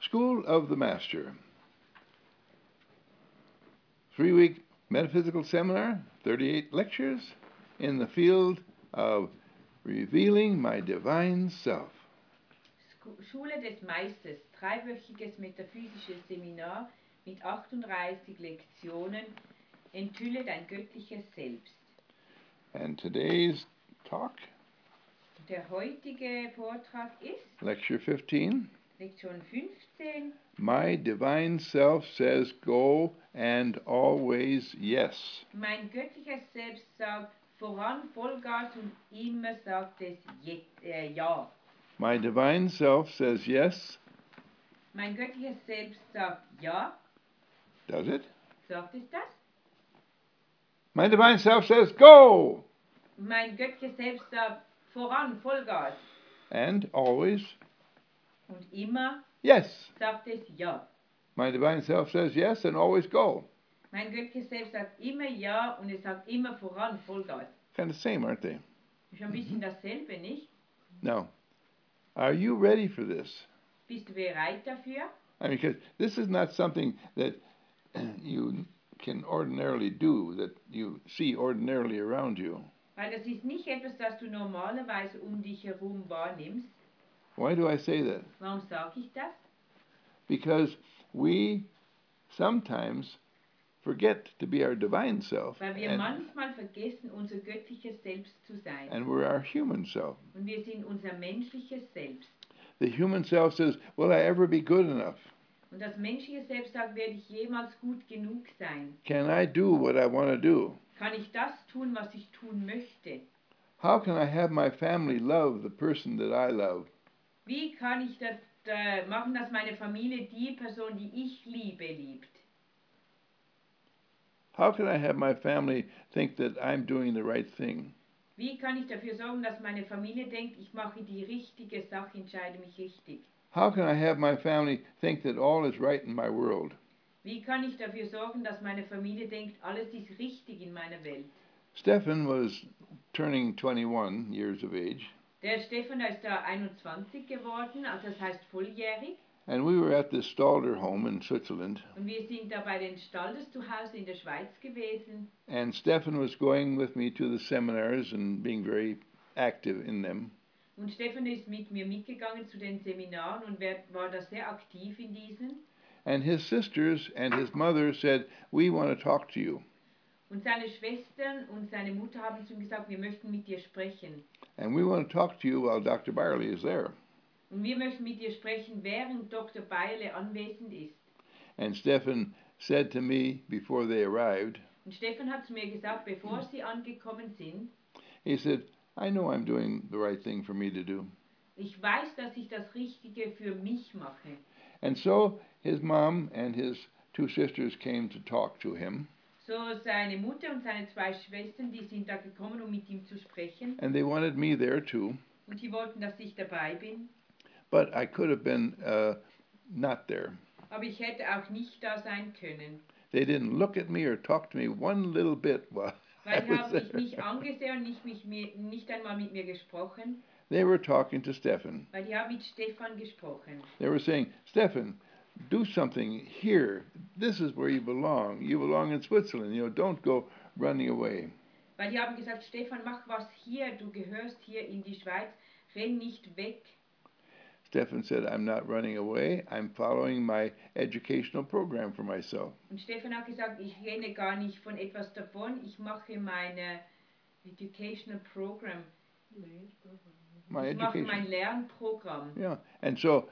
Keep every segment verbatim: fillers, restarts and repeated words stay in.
School of the Master. Three-week metaphysical seminar, thirty-eight lectures in the field of revealing my divine self. Schule des Meisters, dreiwöchiges metaphysisches Seminar mit achtunddreißig Lektionen, enthülle dein göttliches Selbst. And today's talk, der heutige Vortrag ist Lecture fifteen. Lektion fünfzehn. My divine self says go and always yes. Mein göttliches Selbst sagt voran Vollgas und immer sagt es je, äh, ja. My divine self says yes. Mein göttliches Selbst sagt ja. Does it? Sagt es das? My divine self says go. Mein göttliches Selbst sagt voran Vollgas. And always und immer yes. sagt es ja. My divine self says yes and always go. Mein göttliches Selbst sagt immer ja und es sagt immer voran Vollgas. Kind of same, aren't they? Ist ein bisschen dasselbe, nicht? Now, are you ready for this? Bist du bereit dafür? I mean, because this is not something that you can ordinarily do, that you see ordinarily around you. Weil das ist nicht etwas, das du normalerweise um dich herum wahrnimmst. Why do I say that? Warum sage ich das? Because we sometimes forget to be our divine self. Weil wir and, manchmal vergessen, unser göttliches Selbst zu sein. and we're our human self. Und wir sind unser menschliches Selbst. The human self says, will I ever be good enough? Und das menschliche Selbst sagt, werde ich jemals gut genug sein? Can I do what I want to do? Kann ich das tun, was ich tun möchte? How can I have my family love the person that I love? Wie kann ich das äh, machen, dass meine Familie die Person, die ich liebe, liebt? How can I have my family think that I'm doing the right thing? Wie kann ich dafür sorgen, dass meine Familie denkt, ich mache die richtige Sache, entscheide mich richtig? How can I have my family think that all is right in my world? Wie kann ich dafür sorgen, dass meine Familie denkt, alles ist richtig in meiner Welt? Stefan was turning twenty-one years of age. Der Stefan ist da einundzwanzig geworden, also das heißt volljährig. And we were at the Stalder home in Switzerland. Und wir sind da bei den Stalders zu Hause in der Schweiz gewesen. And Stefan was going with me to the seminars and being very active in them. Und Stefan ist mit mir mitgegangen zu den Seminaren und war da sehr aktiv in diesen. And his sisters and his mother said, we want to talk to you. Und seine Schwestern und seine Mutter haben zu ihm gesagt, wir möchten mit dir sprechen. And we want to talk to you while Doctor Byerly is there. Und wir möchten mit dir sprechen, während Doktor Byerly anwesend ist. And Stefan said to me before they arrived, Und Stefan hat zu mir gesagt, bevor sie angekommen sind, he said, I know I'm doing the right thing for me to do. ich weiß, dass ich das Richtige für mich mache. And so his mom and his two sisters came to talk to him. So seine Mutter und seine zwei Schwestern, die sind da gekommen, um mit ihm zu sprechen. And they wanted me there too. Und die wollten, dass ich dabei bin. But I could have been uh, not there. Aber ich hätte auch nicht da sein können. They didn't look at me or talk to me one little bit while Weil I die was haben mich there. nicht angesehen und nicht, mich, mir, nicht einmal mit mir gesprochen. They were talking to Stefan. Weil die haben mit Stefan gesprochen. They were saying, Stefan, do something here. This is where you belong. You belong in Switzerland. You know, don't go running away. Weil die haben gesagt, Stefan, mach was hier, du gehörst hier in die Schweiz, renn nicht weg. Stefan said, I'm not running away. I'm following my educational program for myself. Und Stefan hat gesagt, ich renne gar nicht von etwas davon, ich mache meine Educational Program. My Ich mache education. mein Lernprogramm. Yeah. And so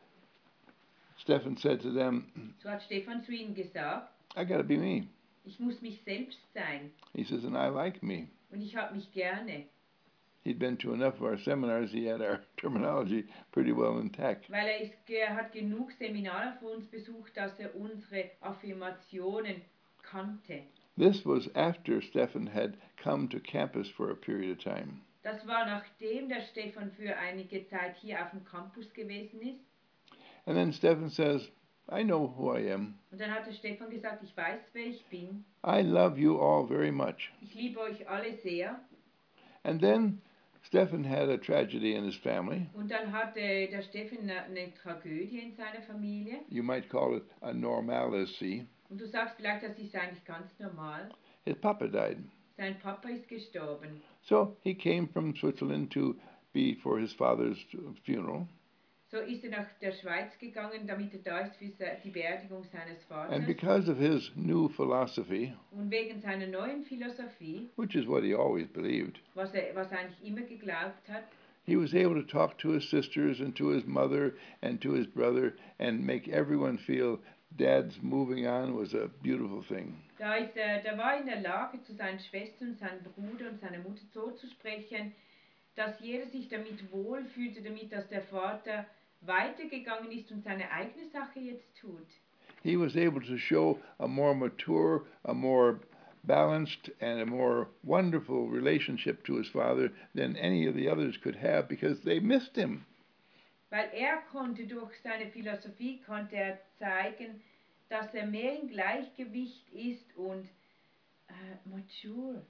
Stefan said to them, So hat Stefan zu ihnen gesagt, I got to be me. ich muss mich selbst sein. He says, and I like me. Und ich habe mich gerne. He'd been to enough of our seminars. He had our terminology pretty well intact. Weil er, ist, er hat genug Seminare für uns besucht, dass er unsere Affirmationen kannte. This was after Stefan had come to campus for a period of time. Das war nachdem der Stefan für einige Zeit hier auf dem Campus gewesen ist. And then Stefan says, I know who I am. Und dann hat der Stefan gesagt, ich weiß, wer ich bin. I love you all very much. Ich liebe euch alle sehr. And then Stephen had a tragedy in his family. Und dann hatte der Steffen eine, eine Tragödie in seiner Familie. You might call it a normalcy. Und du sagst vielleicht, das ist eigentlich ganz normal. His papa died. Sein Papa ist gestorben. So he came from Switzerland to be for his father's funeral. So ist er nach der Schweiz gegangen, damit er da ist für die Beerdigung seines Vaters. And because of his new philosophy, Und wegen seiner neuen Philosophie, which is what he always believed, was er was er eigentlich immer geglaubt hat, he was able to talk to his sisters and to his mother and to his brother and make everyone feel Dad's moving on was a beautiful thing. Da, ist er, da war er in der Lage, zu seinen Schwestern, seinem Bruder und seiner Mutter so zu sprechen, dass jeder sich damit wohlfühlte, damit dass der Vater weitergegangen ist und seine eigene Sache jetzt tut. He was able to show a more mature, a more balanced, and a more wonderful relationship to his father than any of the others could have because they missed him. Weil er konnte, durch seine Philosophie konnte er zeigen, dass er mehr im Gleichgewicht ist und äh, mature.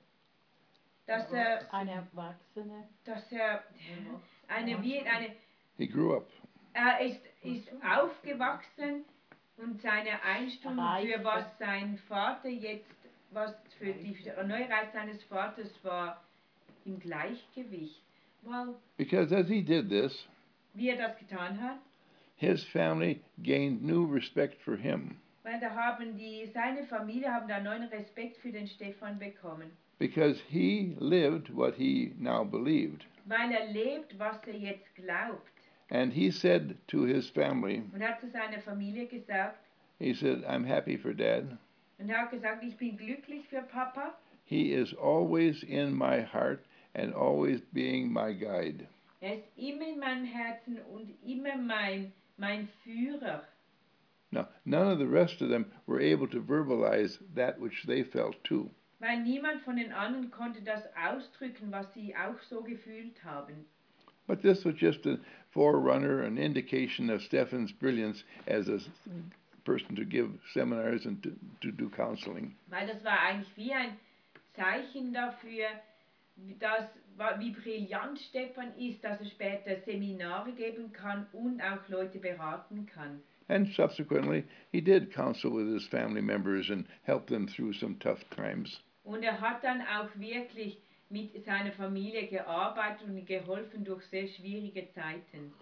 Dass er, Eine Erwachsene. dass er eine, wie eine, He grew up. er ist, ist aufgewachsen und seine Einstellung für was sein Vater jetzt, was für die neue Reise seines Vaters war, im Gleichgewicht. Well, Because as he did this, wie er das getan hat, his family gained new respect for him. weil da haben die, seine Familie haben da neuen Respekt für den Stefan bekommen. Because he lived what he now believed. Weil er lebt, was er jetzt glaubt. And he said to his family, Und er hat zu seiner Familie gesagt, he said, I'm happy for Dad. und er hat gesagt, ich bin glücklich für Papa. He is always in my heart and always being my guide. Er ist immer in meinem Herzen und immer mein, mein Führer. Now, none of the rest of them were able to verbalize that which they felt too. Weil niemand von den anderen konnte das ausdrücken, was sie auch so gefühlt haben. But this was just a forerunner, an indication of Stephen's brilliance as a person to give seminars and to, to do counseling. Weil das war eigentlich wie ein Zeichen dafür, dass, wie brillant Stefan ist, dass er später Seminare geben kann und auch Leute beraten kann. And subsequently, he did counsel with his family members and help them through some tough times. Und er hat dann auch wirklich mit seiner Familie gearbeitet und geholfen durch sehr schwierige Zeiten.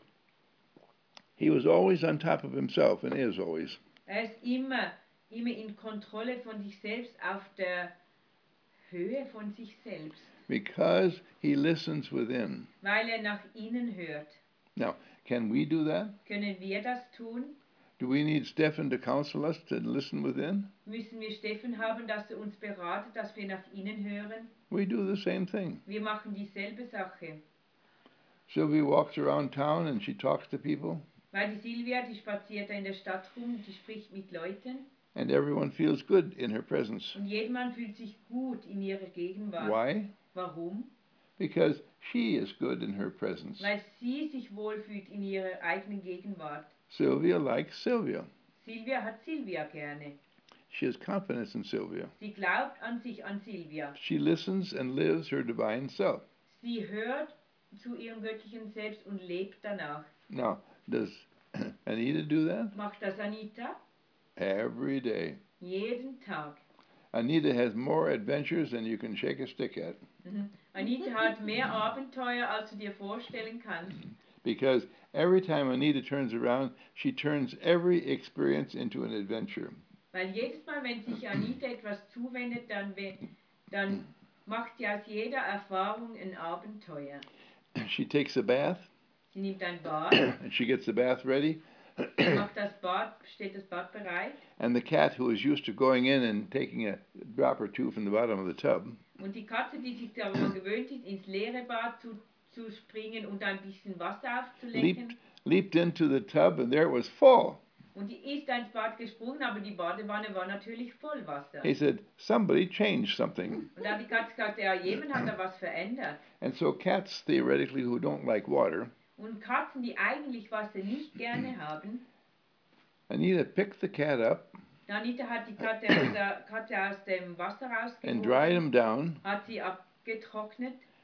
He was always on top of himself and is always. Er ist immer, immer in Kontrolle von sich selbst, auf der Höhe von sich selbst. Because he listens within. Weil er nach innen hört. Now, can we do that? Können wir das tun? Do we need Stephen to counsel us to listen within? Müssen wir Stefan haben, dass er uns beratet, dass wir nach innen hören? We do the same thing. Wir machen dieselbe Sache. Sylvia walks around town and she talks to people. Weil die Silvia, die spaziert da in der Stadt rum, die spricht mit Leuten. And everyone feels good in her presence. Und jedermann fühlt sich gut in ihrer Gegenwart. Why? Warum? Because she is good in her presence. Weil sie sich wohlfühlt in ihrer eigenen Gegenwart. Sylvia likes Sylvia. Silvia hat Silvia gerne. She has confidence in Sylvia. Sie glaubt an sich, an Silvia. She listens and lives her divine self. Sie hört zu ihrem göttlichen Selbst und lebt danach. Now, does Anita do that? Macht das Anita? Every day. Jeden Tag. Anita has more adventures than you can shake a stick at. Mhm. Anita hat mehr Abenteuer, als du dir vorstellen kannst. Because every time Anita turns around, she turns every experience into an adventure. Weil jedes Mal, wenn sich Anita etwas zuwendet, dann, dann macht sie aus jeder Erfahrung ein Abenteuer. She takes a bath. Sie nimmt ein Bad. And she gets the bath ready. Macht das Bad, stellt das Bad bereit. And the cat, who is used to going in and taking a drop or two from the bottom of the tub, Und die Katze, die sich daran gewöhnt ist, ins leere Bad zu, zu springen und ein bisschen Wasser aufzulecken. leaped, leaped into the tub, and there it was full. Und die ist ins Bad gesprungen, aber die Badewanne war natürlich voll Wasser. He said, somebody changed something. Und da hat die Katze gesagt, ja, jemand hat da was verändert. And so cats, theoretically, who don't like water, Und Katzen, die eigentlich Wasser nicht gerne haben, Anita picked the cat up Anita hat die Katze aus, der, Katze aus dem Wasser and dried rausgeholt, him down, hat sie abgetrocknet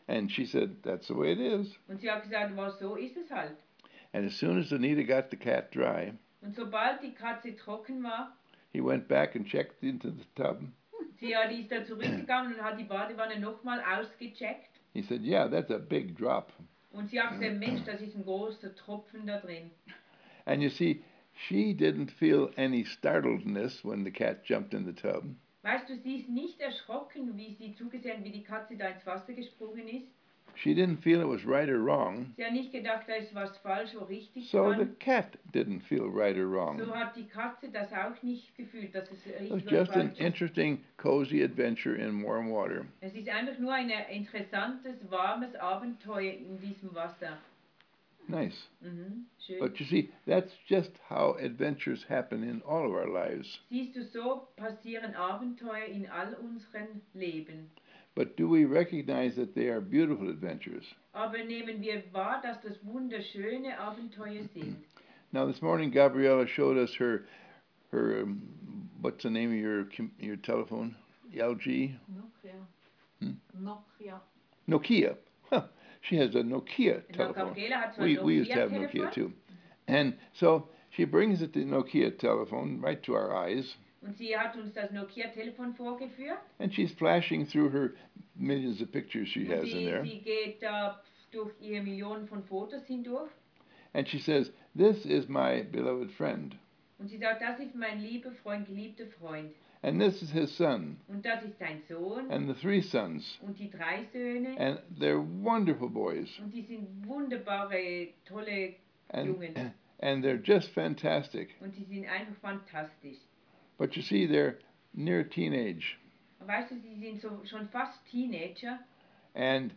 And she said, that's the way it is. Und sie hat gesagt, was so ist es halt. And as soon as Anita got the cat dry, Und sobald die Katze trocken war, he went back and checked into the tub. sie hat, die ist da zurückgegangen und hat die Badewanne nochmal ausgecheckt. He said, yeah, that's a big drop. Und sie hat gesagt, Mensch, das ist ein großer Tropfen da drin. And you see, she didn't feel any startledness when the cat jumped in the tub. Weißt du, sie ist nicht erschrocken, wie sie zugesehen, wie die Katze da ins Wasser gesprungen ist. She didn't feel it was right or wrong. Sie hat nicht gedacht, da ist was falsch oder richtig So dran. the cat didn't feel right or wrong. So hat die Katze das auch nicht gefühlt, dass es It was richtig oder just an falsch ist. interesting, cozy adventure in warm water. Es ist einfach nur ein interessantes, warmes Abenteuer in diesem Wasser. Nice. Mhm, schön. But you see, that's just how adventures happen in all of our lives. Siehst du, so passieren Abenteuer in all unseren Leben. But do we recognize that they are beautiful adventures? Aber nehmen wir wahr, dass das wunderschöne Abenteuer sind. Now this morning, Gabriella showed us her, her, um, what's the name of your your telephone? L G? Nokia. Hmm? Nokia. Nokia. Huh. She has a Nokia Na, telephone. Gabriela hat zwar We, ein we used to have Nokia-Telefon. Nokia too. And so she brings it, the Nokia telephone, right to our eyes. Und sie hat uns das Nokia-Telefon vorgeführt. And she's flashing through her millions of pictures she Und has in sie, there. sie geht da durch ihre Millionen von Fotos hindurch. And she says, this is my beloved friend. Und sie sagt, das ist mein lieber Freund, geliebter Freund. And this is his son. Und das ist sein Sohn. And the three sons. Und die drei Söhne. And they're wonderful boys. Und die sind wunderbare, tolle And, Jungen. and they're just fantastic. Und die sind einfach fantastisch. But you see, they're near teenage. Weißt du, sie sind so, schon fast Teenager. And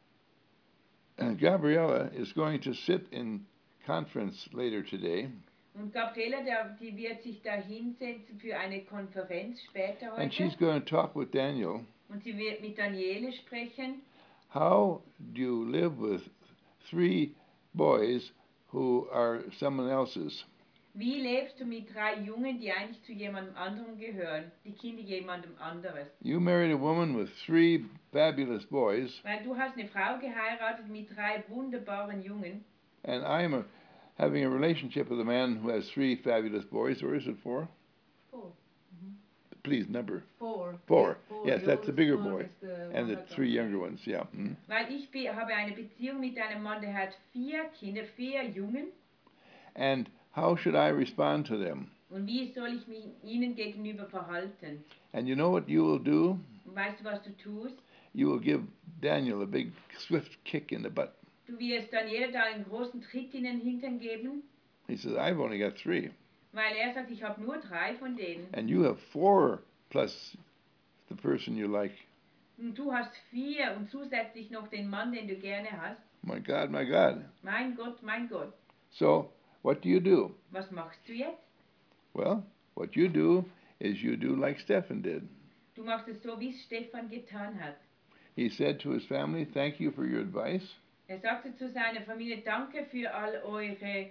uh, Gabriella is going to sit in conference later today. Und Gabriela, der, die wird sich da hinsetzen für eine Konferenz später And she's heute. going to talk with Daniel. Und sie wird mit Daniele sprechen. How do you live with three boys who are someone else's? Wie lebst du mit drei Jungen, die eigentlich zu jemandem anderem gehören? Die Kinder jemandem anderes. You married a woman with three fabulous boys, Weil du hast eine Frau geheiratet mit drei wunderbaren Jungen. and I'm a, having a relationship with a man who has three fabulous boys, or is it four? Four. Please, number. Four. Four. Yeah, four. Yes, that's the oldest bigger one boy. is the And one the that three got younger married. ones, yeah. Mm. Weil ich be- habe eine Beziehung mit einem Mann, der hat vier Kinder, vier Jungen. And how should I respond to them? Und wie soll ich mich ihnen gegenüber verhalten? And you know what you will do? Und weißt du, was du tust? You will give Daniel a big, swift kick in the butt. Du wirst Daniela da einen großen Tritt in den Hintern geben, He says, I've only got three. weil er sagt, ich habe nur drei von denen. And you have four plus the person you like. Und du hast vier und zusätzlich noch den Mann, den du gerne hast. My God, my God. Mein Gott, mein Gott. So, what do you do? Was machst du jetzt? Well, what you do is you do like Stephen did. Du machst es so, wie es Stefan getan hat. He said to his family, thank you for your advice. Er sagte zu seiner Familie, danke für all eure,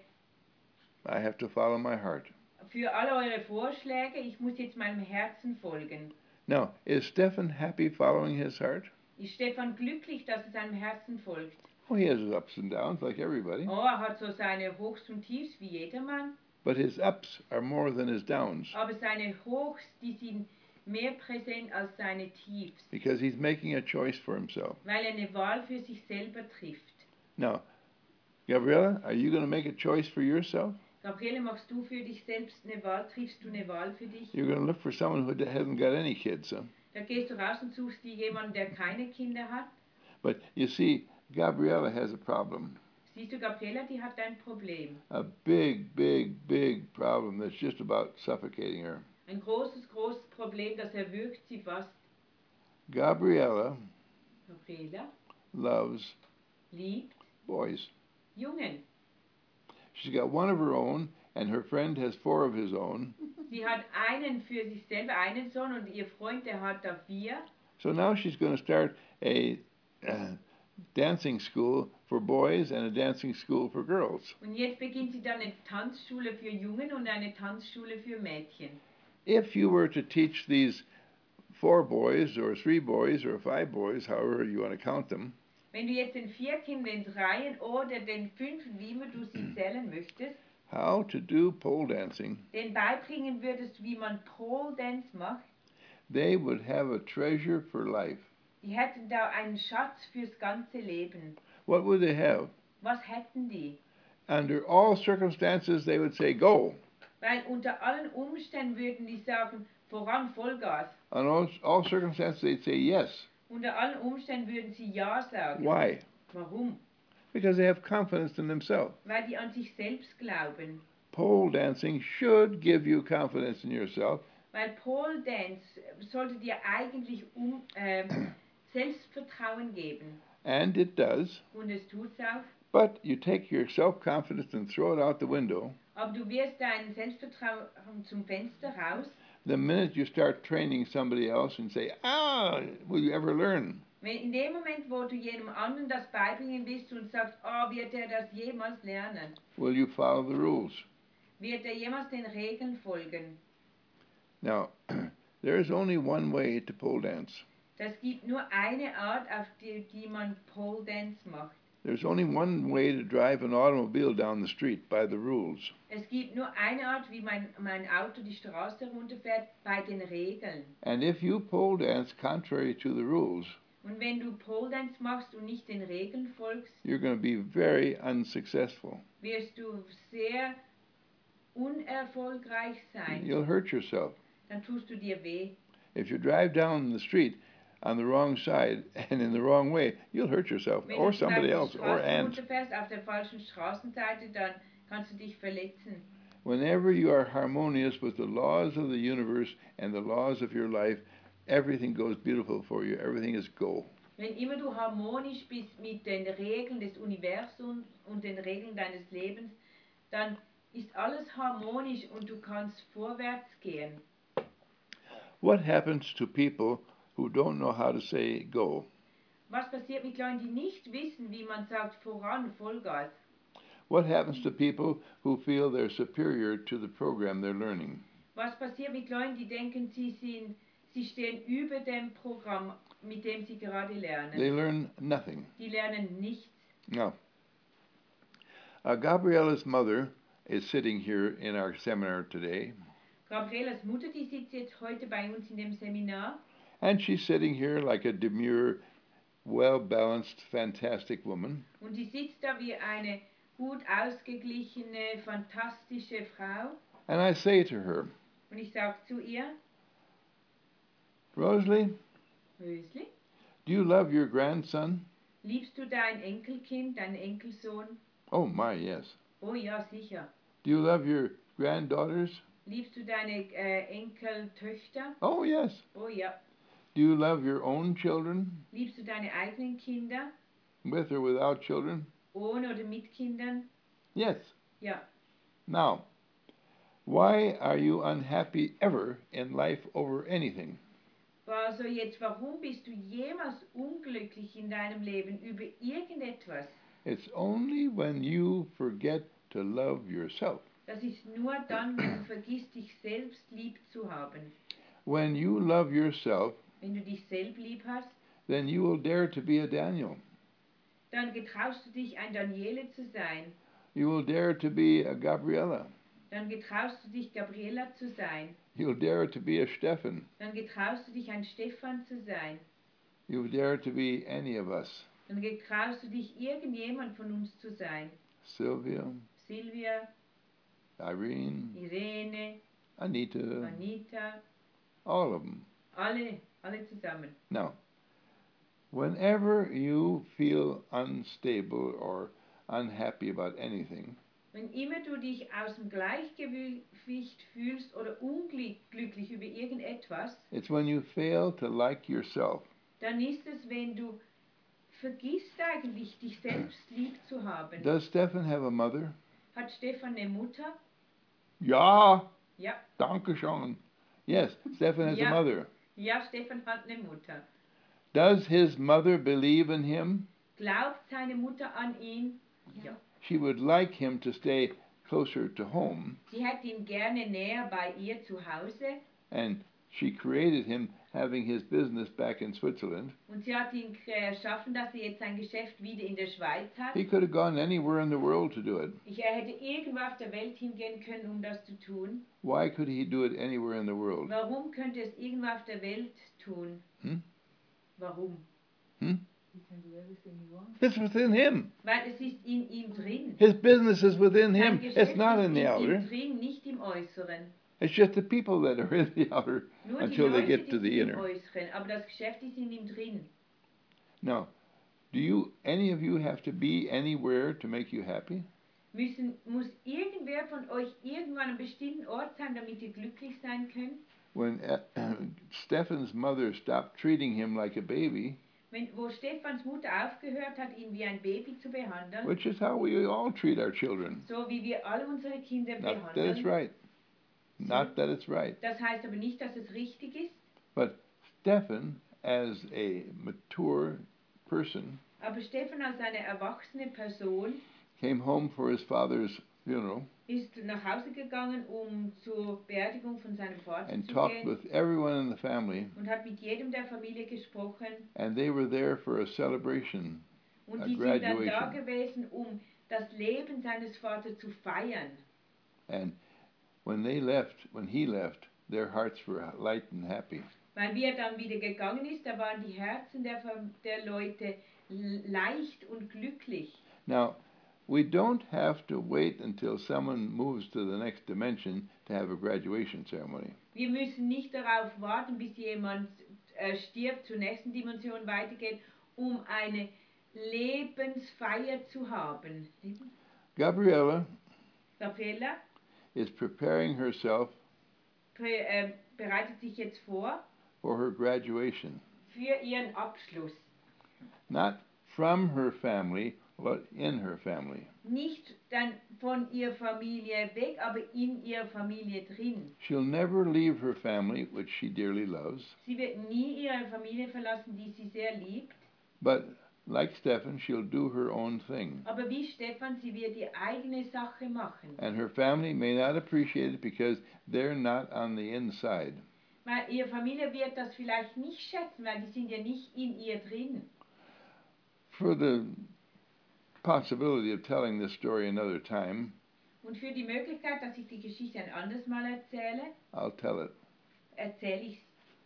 I have to follow my heart. für all eure Vorschläge. Ich muss jetzt meinem Herzen folgen. Now, is Stephen happy following his heart? Ist Stefan glücklich, dass er seinem Herzen folgt? Oh, he has his ups and downs like everybody. Oh, er hat so seine Hochs und Tiefs wie jedermann. But his ups are more than his downs Aber seine Hochs, die sind mehr präsent als seine Tiefs, because he's making a choice for himself. weil er eine Wahl für sich selber trifft. Now, Gabriella, are you going to make a choice for yourself? Gabriele, machst du für dich selbst eine Wahl? Triffst du eine Wahl für dich? You're going to look for someone who hasn't got any kids, huh? Da gehst du raus und suchst dir jemanden, der keine Kinder hat. But you see, Gabriella has a problem. Siehst du, Gabriela, die hat ein Problem. A big, big, big problem that's just about suffocating her. Ein großes, großes Problem, das erwürgt sie fast. Gabriella Gabriela loves liebt boys. Jungen. She's got one of her own, and her friend has four of his own. Sie hat einen für sich selber, einen Sohn, und ihr Freund, der hat da vier. So now she's going to start a uh, dancing school for boys and a dancing school for girls. Und jetzt beginnt sie dann eine Tanzschule für Jungen und eine Tanzschule für Mädchen. If you were to teach these four boys or three boys or five boys, however you want to count them, Wenn du jetzt den Vierten, den Dreien oder den Fünfen, wie immer du sie zählen möchtest, how to do pole dancing, den beibringen würdest, wie man Pole Dance macht, they would have a treasure for life. die hätten da einen Schatz fürs ganze Leben. What would they have? Was hätten die? Under all circumstances, they would say, go. Weil unter allen Umständen würden die sagen, voran Vollgas. On all, all circumstances, they'd say yes. Unter allen Umständen würden sie Ja sagen. Why? Warum? Because they have confidence in themselves. Weil die an sich selbst glauben. Pole dancing should give you confidence in yourself. Weil Pole Dance sollte dir eigentlich um, ähm, Selbstvertrauen geben. And it does. Und es tut's auch. But you take your self-confidence and throw it out the window Aber du wirst dein Selbstvertrauen zum Fenster raus, the minute you start training somebody else and say, ah, will you ever learn? wenn in dem Moment, wo du jedem anderen das beibringen willst und sagst, oh, wird er das jemals lernen? Will you follow the rules? Wird er jemals den Regeln folgen? Now, there is only one way to pole dance. Das gibt nur eine Art, auf die, die man Pole Dance macht. There's only one way to drive an automobile down the street, by the rules. Es gibt nur eine Art, wie mein, mein Auto die Straße runterfährt, bei den Regeln. And if you pole dance contrary to the rules, Und wenn du Pole Dance machst und nicht den Regeln folgst, you're going to be very unsuccessful. wirst du sehr unerfolgreich sein. You'll hurt yourself. Dann tust du dir weh. If you drive down the street on the wrong side and in the wrong way, you'll hurt yourself Wenn or du zum somebody Beispiel else die or Straße ants. runterfährst auf der falschen Straßenseite, dann kannst du dich verletzen. Whenever you are harmonious with the laws of the universe and the laws of your life, everything goes beautiful for you. Everything is go. Wenn immer du harmonisch bist mit den Regeln des Universums und den Regeln deines Lebens, dann ist alles harmonisch und du kannst vorwärts gehen. What happens to people who don't know how to say go? Was passiert mit Leuten, die nicht wissen, wie man sagt, voran, Vollgas? What happens to people who feel they're superior to the program they're learning? Was passiert mit Leuten, die denken, sie, sind, sie stehen über dem Programm, mit dem sie gerade lernen? They learn nothing. Die lernen nichts. Now, uh, Gabriella's mother is sitting here in our seminar today, Gabrielas Mutter, die sitzt jetzt heute bei uns in dem Seminar. and she's sitting here like a demure, well-balanced, fantastic woman. Und die sitzt da wie eine gut ausgeglichene, fantastische Frau. And I say to her, Und ich sage zu ihr, Rosalie, Rösli, do you love your grandson? liebst du dein Enkelkind, deinen Enkelsohn? Oh my, yes. Oh ja, sicher. Do you love your granddaughters? Liebst du deine äh, Enkeltöchter? Oh yes. Oh ja. Do you love your own children, Liebst du deine eigenen Kinder? with or without children? Ohne oder mit Kindern? Yes. Ja. Now, why are you unhappy ever in life over anything? Also jetzt, warum bist du jemals unglücklich in deinem Leben über irgendetwas? It's only when you forget to love yourself. Das ist nur dann, wenn du vergisst, dich selbst lieb zu haben. When you love yourself, Wenn du dich selbst lieb hast, then you will dare to be a Daniel. dann getraust du dich, ein Daniele zu sein. You will dare to be a Gabriella. Dann getraust du dich, Gabriela zu sein. You'll dare to be a Stefan. Dann getraust du dich, ein Stefan zu sein. You dare to be any of us. Dann getraust du dich, irgendjemand von uns zu sein. Sylvia, Silvia, Irene, Irene, Anita, Anita, all of them. alle, alle zusammen. Now, whenever you feel unstable or unhappy about anything, Wenn immer du dich aus dem Gleichgewicht fühlst oder unglücklich über irgendetwas, it's when you fail to like yourself. dann ist es, wenn du vergisst eigentlich, dich selbst lieb zu haben. Does Stefan have a mother? Hat Stefan eine Mutter? Ja, Ja. danke schön. Yes, Stefan has Ja. a mother. Ja, Stefan hat eine Mutter. Does his mother believe in him? Glaubt seine Mutter an ihn? Ja. She would like him to stay closer to home, Sie hätte ihn gerne näher bei ihr zu Hause. and she created him having his business back in Switzerland. Und sie hat ihn erschaffen, dass er jetzt sein Geschäft wieder in der Schweiz hat. He could have gone anywhere in the world to do it. Ich, er hätte irgendwo auf der Welt hingehen können, um das zu tun. Why could he do it anywhere in the world? Warum könnte er es irgendwo auf der Welt tun? Hmm? Warum? Hmm? It's within him. Weil es ist in ihm drin. His business is within Sein him. Geschäft It's not ist in the in outer. ihm drin, nicht im Äußeren. It's just the people that are in the outer Nur until die they Leute, get die to sind the im inner. Äußeren, aber das Geschäft ist in ihm drin. Now, do you, any of you have to be anywhere to make you happy? Müssen, muss irgendwer von euch irgendwo an einem bestimmten Ort sein, damit ihr glücklich sein könnt? When uh, Stefan's mother stopped treating him like a baby, Wenn, wo Stephans Mutter aufgehört hat, ihn wie ein Baby zu behandeln, which is how we all treat our children. so wie wir alle unsere Kinder Not that it's behandeln. right. Not that it's right. Das heißt aber nicht, dass es richtig ist. But Stefan, as a mature person, Aber Stefan als eine erwachsene Person came home for his father's funeral ist nach Hause gegangen, um zur Beerdigung von seinem Vater and zu talked gehen with everyone in the family, und hat mit jedem der Familie gesprochen. and they were there for a celebration. Und A die sind dann da graduation. gewesen, um das Leben seines Vaters zu feiern. And when they left, when he left, their hearts were light and happy. Weil wie er dann wieder gegangen ist, da waren die Herzen der, der Leute leicht und glücklich. Now, we don't have to wait until someone moves to the next dimension to have a graduation ceremony. Wir müssen nicht darauf warten, bis jemand äh, stirbt, zur nächsten Dimension weitergeht, um eine Lebensfeier zu haben. Gabriella Gabriela is preparing herself pre, äh, bereitet sich jetzt vor for her graduation, für ihren Abschluss. not from her family, but in her family. Nicht dann von ihrer Familie weg, aber in ihrer Familie drin. She'll never leave her family, which she dearly loves, Sie wird nie ihre Familie verlassen, die sie sehr liebt. but like Stefan, she'll do her own thing. Aber wie Stefan, sie wird die eigene Sache machen. And her family may not appreciate it because they're not on the inside. Weil ihre Familie wird das vielleicht nicht schätzen, weil die sind ja nicht in ihr drin. For the possibility of telling this story another time, Und für die Möglichkeit, dass ich die Geschichte ein anderes Mal erzähle, I'll tell it. erzähle ich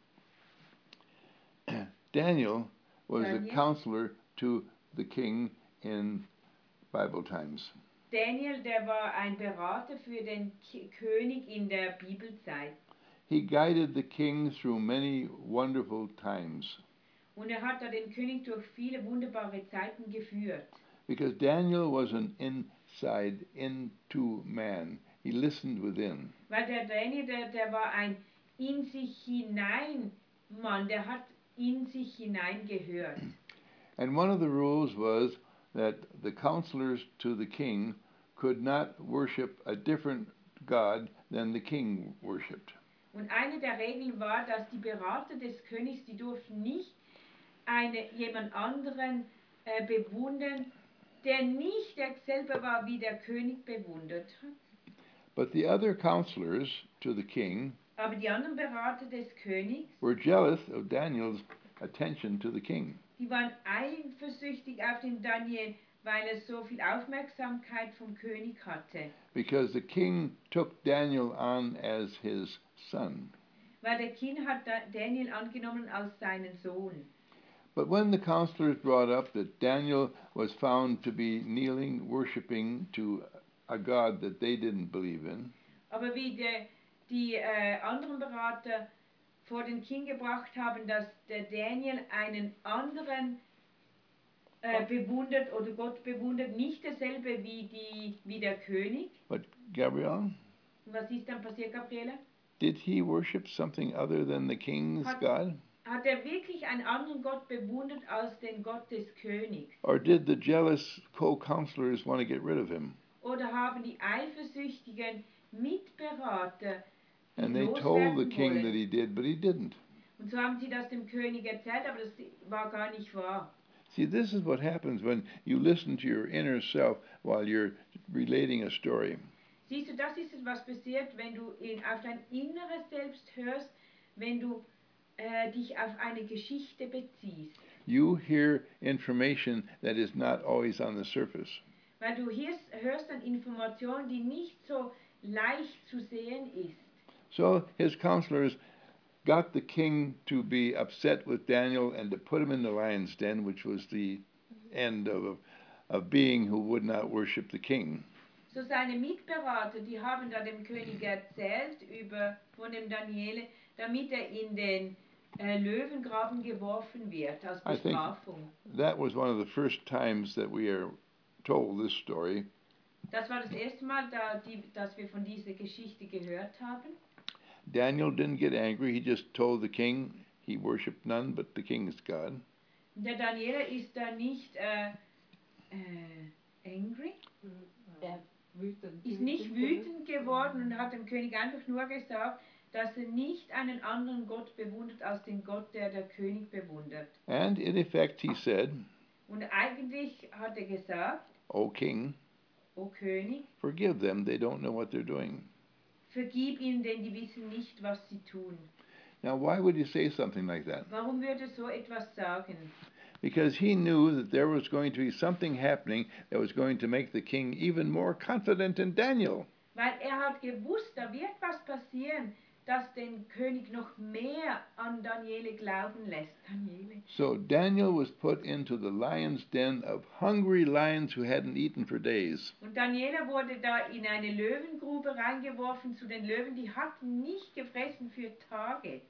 es. Daniel was a Daniel? counselor to the king in Bible times. Daniel, der war ein Berater für den K König in der Bibelzeit. He guided the king through many wonderful times Und er hat da den König durch viele wunderbare Zeiten geführt. because Daniel was an inside into man. He listened within. Weil der Daniel, der, der war ein in sich hinein Mann, der hat in sich hinein gehört. And one of the rules was that the counselors to the king could not worship a different god than the king worshipped. Und eine der Regeln war, dass die Berater des Königs, die durften nicht eine, jemand anderen äh, bewundern, der nicht derselbe war, wie der König bewundert hat. But the other counselors to the king Aber die anderen Berater des Königs, were jealous of Daniel's attention to the king. die waren eifersüchtig auf den Daniel, weil er so viel Aufmerksamkeit vom König hatte. Because the king took Daniel on as his son. Weil der Kind hat Daniel angenommen als seinen Sohn. But when the counselors brought up that Daniel was found to be kneeling, worshiping to a god that they didn't believe in, Aber wie der, die äh, anderen Berater vor den King gebracht haben, dass der Daniel einen anderen äh, bewundert oder Gott bewundert, nicht derselbe wie, die, wie der König. but Gabriel, Und was ist dann passiert, Gabriele? did he worship something other than the king's Hat- God? Hat er wirklich einen anderen Gott bewundert als den Gott des Königs? Or did the jealous co-counselors want to get rid of him? Oder haben die eifersüchtigen Mitberater ihn And they told the loswerden king wollen? that he did, but he didn't. Und so haben sie das dem König erzählt, aber das war gar nicht wahr. See, this is what happens when you listen to your inner self while you're relating a story. Siehst du, das ist es, was passiert, wenn du in, auf dein inneres Selbst hörst, wenn du äh, dich auf eine Geschichte beziehst. You hear information that is not always on the surface. Weil du hörst, hörst dann Informationen, die nicht so leicht zu sehen ist. So his counselors got the king to be upset with Daniel and to put him in the lion's den, which was the end of a being who would not worship the king. So seine Mitberater, die haben da dem König erzählt über, von dem Daniele, damit er in den äh, Löwengraben geworfen wird, als I think Bestrafung. that was one of the first times that we are told this story. Das war das erste Mal, da die, dass wir von dieser Geschichte gehört haben. Daniel didn't get angry. He just told the king he worshipped none but the king's God. Der Daniele ist da nicht äh, äh, angry, Er wütend, ist nicht wütend geworden und hat dem König einfach nur gesagt, dass er nicht einen anderen Gott bewundert als den Gott, der der König bewundert. And in effect, he said, Und eigentlich hat er gesagt, O king, O König, forgive them. They don't know what they're doing. vergib ihnen, denn die wissen nicht, was sie tun. Now, why would you say something like that? Warum würde er so etwas sagen? Because he knew that there was going to be something happening that was going to make the king even more confident in Daniel. Weil er hat gewusst, da wird was passieren, das den König noch mehr an Daniele glauben lässt. Daniele. So Daniel was put into the lion's den of hungry lions who hadn't eaten for days. Und Daniele wurde da in eine Löwengrube reingeworfen zu den Löwen, die hatten nicht gefressen für Tage.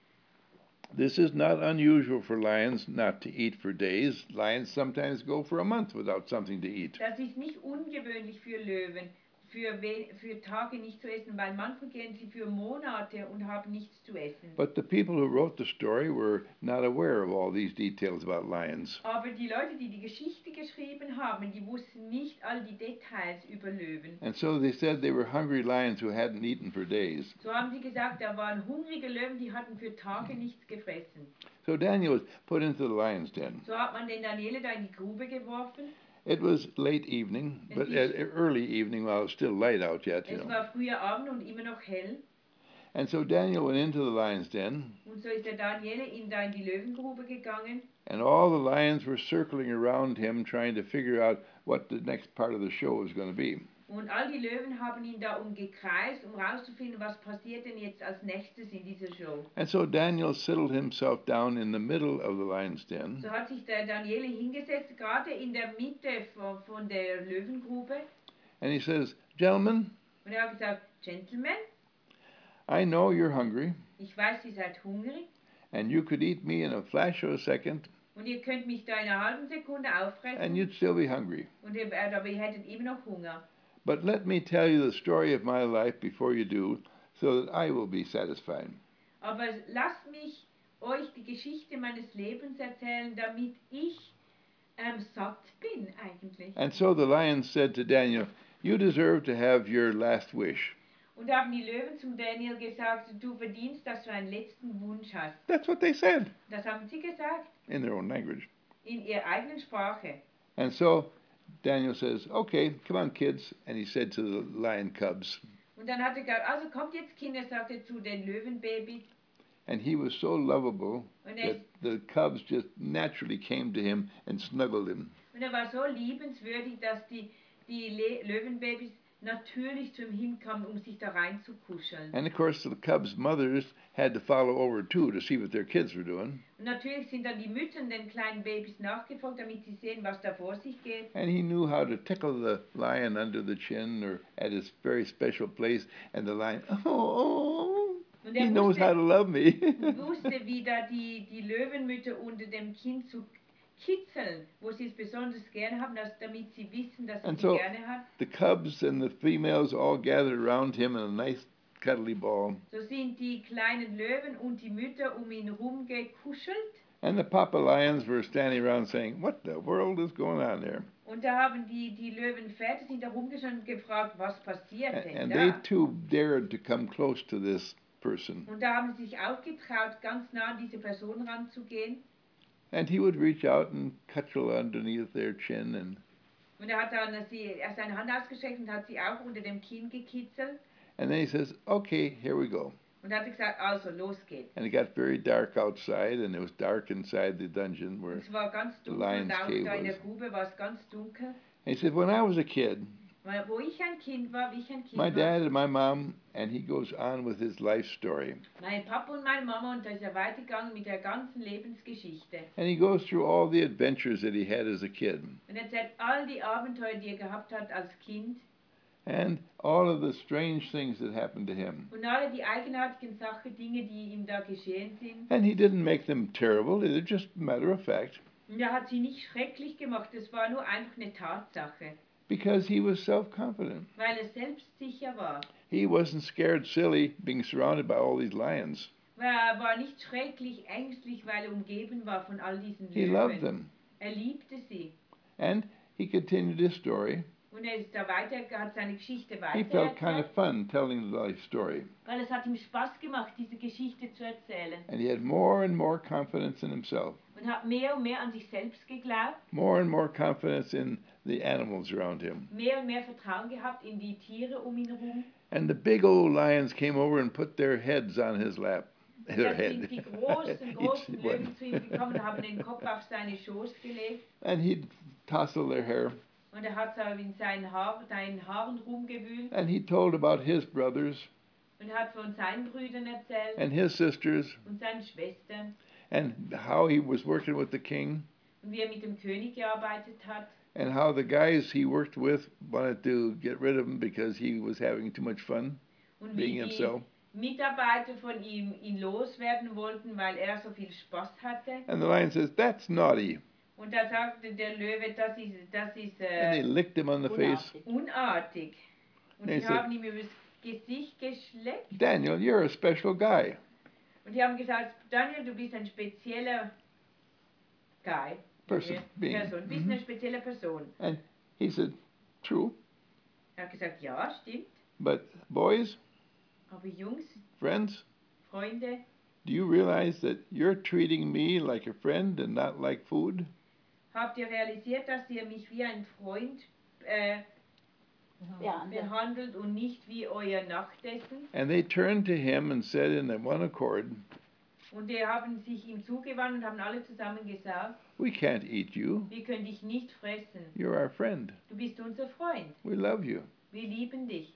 This is not unusual for lions not to eat for days. Lions sometimes go for a month without something to eat. Das ist nicht ungewöhnlich für Löwen, für, für Tage nicht zu essen, weil manchmal gehen sie für Monate und haben nichts zu essen. But the people who wrote the story were not aware of all these details about lions. Aber die Leute, die die Geschichte geschrieben haben, die wussten nicht all die Details über Löwen. And so they said they were hungry lions who hadn't eaten for days. So haben sie gesagt, da waren hungrige Löwen, die hatten für Tage nichts gefressen. So Daniel was put into the lion's den. So hat man den Daniele da in die Grube geworfen. It was late evening, but uh, early evening while it's still light out yet. You Es know. war früher Abend und immer noch hell. And so Daniel went into the lion's den, Und so ist der Daniele in, da in die Löwengrube gegangen. and all the lions were circling around him trying to figure out what the next part of the show was going to be. Und all die Löwen haben ihn da umgekreist, um herauszufinden, was passiert denn jetzt als nächstes in dieser Show. And so Daniel settled himself down in the middle of the lion's den, So hat sich der Daniele hingesetzt, gerade in der Mitte von, von der Löwengrube. and he says, "Gentlemen, Und er hat gesagt, Gentlemen, I know you're hungry, ich weiß, ihr seid hungrig. and you could eat me in a flash of a second, Und ihr könnt mich da in einer halben Sekunde auffressen. and you'd still be hungry. Und ihr, aber ihr hättet immer noch Hunger. But let me tell you the story of my life before you do, so that I will be satisfied." Aber lasst mich euch die Geschichte meines Lebens erzählen, damit ich ähm, satt bin eigentlich. And so the lion said to Daniel, "You deserve to have your last wish." Und da haben die Löwen zum Daniel gesagt, du verdienst, dass du einen letzten Wunsch hast. That's what they said Das haben sie gesagt, in their own language. in ihrer eigenen Sprache. And so Daniel says, "Okay, come on, kids." And he said to the lion cubs, Und dann hat er gesagt, also kommt jetzt Kinder, sagt er zu den Löwenbabys. and he was so lovable Und er, that ist, the cubs just naturally came to him and snuggled him. und er war so liebenswürdig, dass die, die Le Löwenbabys natürlich zu ihm hinkamen, um sich da reinzukuscheln. And of course, the cubs' mothers had to follow over too to see what their kids were doing. Und natürlich sind dann die Mütter den kleinen Babys nachgefolgt, damit sie sehen, was da vor sich geht. And he knew how to tickle the lion under the chin or at his very special place, and the lion, oh, oh, Und he er knows how to wusste, love me. wusste, wie da die, die Löwenmütter unter dem Kind zu kitzeln, wo sie es besonders gerne haben, dass, damit sie wissen, dass sie And sie so gerne hat. the cubs and the females all gathered around him in a nice cuddly ball. So sind die kleinen Löwen und die Mütter um ihn rumgekuschelt. And the papa lions were standing around saying, "What the world is going on there?" Und da haben die, die Löwenväter sind da rumgestanden und gefragt, was passiert And, denn and da? they too dared to come close to this person. Und da haben sie sich auch getraut, ganz nah an diese Person ranzugehen. And he would reach out and cuddle underneath their chin. And, Und er hat dann sie, er seine Hand ausgestreckt und hat sie auch unter dem Kinn gekitzelt. and then he says, "Okay, here we go." Und er hat gesagt, also los geht's. And it got very dark outside, and it was dark inside the dungeon where Und es war ganz the dunkel und lion's auch cave da in der was. Grube war es ganz dunkel. And he said, when I was a kid, Weil wo ich ein Kind war, wie ich ein Kind my war, dad and my mom, and he goes on with his life story. mein Papa und meine Mama, und da ist er weitergegangen mit der ganzen Lebensgeschichte. And he goes through all the adventures that he had as a kid. Und er erzählt all die Abenteuer, die er gehabt hat als Kind. And all of the strange things that happened to him. Und alle die eigenartigen Sachen, Dinge, die ihm da geschehen sind. And he didn't make them terrible, they're just matter of fact. Und er hat sie nicht schrecklich gemacht, es war nur einfach eine Tatsache. Because he was self-confident. Weil er selbstsicher war. He wasn't scared silly being surrounded by all these lions. Weil er war nicht schrecklich ängstlich, weil er umgeben war von all diesen He Löwen. loved them. Er liebte sie. And he continued his story. Und er ist da weiter, hat seine Geschichte He felt kind of weitererzählt. fun telling the life story. Weil es hat ihm Spaß gemacht, diese Geschichte zu erzählen. And he had more and more confidence in himself. Und hat mehr und mehr an sich selbst geglaubt. More and more confidence in the animals around him. Mehr und mehr Vertrauen gehabt in die Tiere um ihn herum. And the big old lions came over and put their heads on his lap. Their Da head. sind die großen, großen Each Löwen one. zu ihm gekommen und haben den Kopf auf seine Schoß gelegt. And he'd tousle their hair. Und er hat so in seinen, Haar, seinen Haaren rumgewühlt. And he told about his brothers Und er hat von seinen Brüdern erzählt. and his sisters Und seinen Schwestern. and how he was working with the king Und wie er mit dem König gearbeitet hat. and how the guys he worked with wanted to get rid of him because he was having too much fun Und being wie die himself. Mitarbeiter von ihm ihn loswerden wollten, weil er so viel Spaß hatte. And the lion says, "That's naughty." Und da sagte der Löwe, das ist, das ist And they äh, licked him on the face. Unartig. unartig. Und Nee, sie so- haben ihm übers Gesicht geschleckt. Daniel, you're a special guy. Und die haben gesagt, Daniel, du bist ein spezieller Guy. Person, äh, being. Person. Du bist Mhm. eine spezielle Person. And he said, "True, Er hat gesagt, ja, stimmt. but boys, Aber Jungs, friends, Freunde, do you realize that you're treating me like a friend and not like food?" habt ihr realisiert, dass ihr mich wie ein Freund äh, Ja, der behandelt und nicht wie euer Nachtessen? And they turned to him and said in one accord, Und die haben sich ihm zugewandt und haben alle zusammen gesagt, "We can't eat you. wir können dich nicht fressen. You're our friend. Du bist unser Freund. We love you. Wir lieben dich.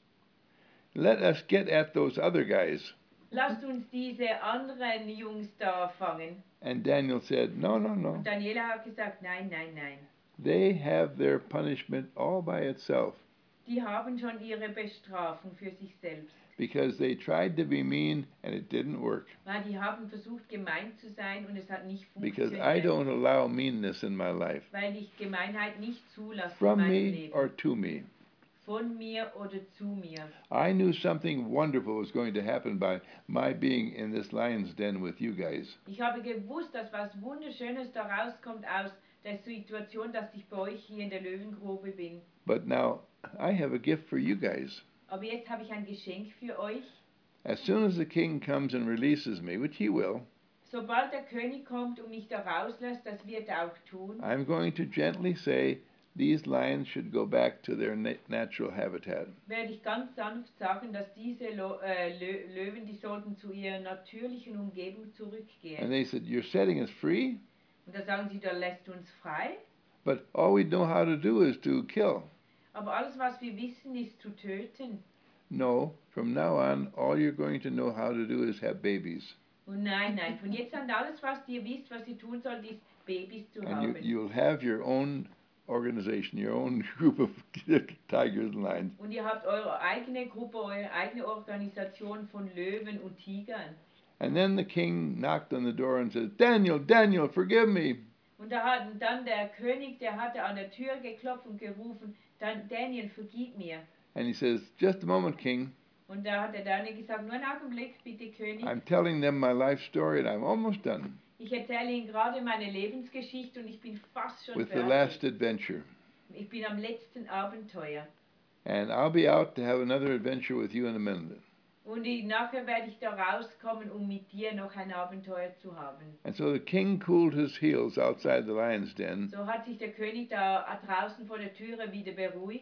Let us get at those other guys." Lasst uns diese anderen Jungs da fangen. And Daniel said, "No, no, no. Und Daniela hat gesagt, nein, nein, nein. They have their punishment all by itself Die haben schon ihre Bestrafung für sich selbst. because they tried to be mean and it didn't work. Weil die haben versucht, gemein zu sein und es hat nicht Because I funktioniert. don't allow meanness in my life, Weil ich Gemeinheit nicht zulasse in from meinem me Leben. or to me. Von mir oder zu mir. I knew something wonderful was going to happen by my being in this lion's den with you guys. Ich habe gewusst, dass was Wunderschönes da rauskommt aus der Situation, dass ich bei euch hier in der Löwengrube bin. But now I have a gift for you guys. Aber jetzt habe ich ein Geschenk für euch. As soon as the king comes and releases me, which he will, Sobald der König kommt und mich da rauslässt, das wird er auch tun, I'm going to gently say these lions should go back to their na- natural habitat. werde ich ganz sanft sagen, dass diese Lo äh, Lö Löwen, die sollten zu ihrer natürlichen Umgebung And zurückgehen. they said, "You're setting us free, Und da sagen sie, da lässt uns frei. but all we know how to do is to kill." Aber alles, was wir wissen, ist zu töten. No, from now on, all you're going to know how to do is have babies. Und nein, nein, von jetzt an alles, was ihr wisst, was ihr tun sollt, ist Babys zu And haben. you, you'll have your own organization, your own group of tigers and lions. Und ihr habt eure eigene Gruppe, eure eigene Organisation von Löwen und Tigern. And then the king knocked on the door and said, "Daniel, Daniel, forgive me." Und da hat dann der König, der hatte an der Tür geklopft und gerufen, dann Daniel, vergib mir. And he says, "Just a moment, king. Und da hat der Daniel gesagt, nur einen Augenblick, bitte König. I'm telling them my life story and I'm almost done Ich erzähle Ihnen gerade meine Lebensgeschichte und ich bin fast schon with the fertig. last adventure. Ich bin am letzten Abenteuer. And I'll be out to have another adventure with you in a minute." Und ich, nachher werde ich da rauskommen, um mit dir noch ein Abenteuer zu haben. And so the king cooled his heels outside the lion's den. So hat sich der König da draußen vor der Türe wieder beruhigt.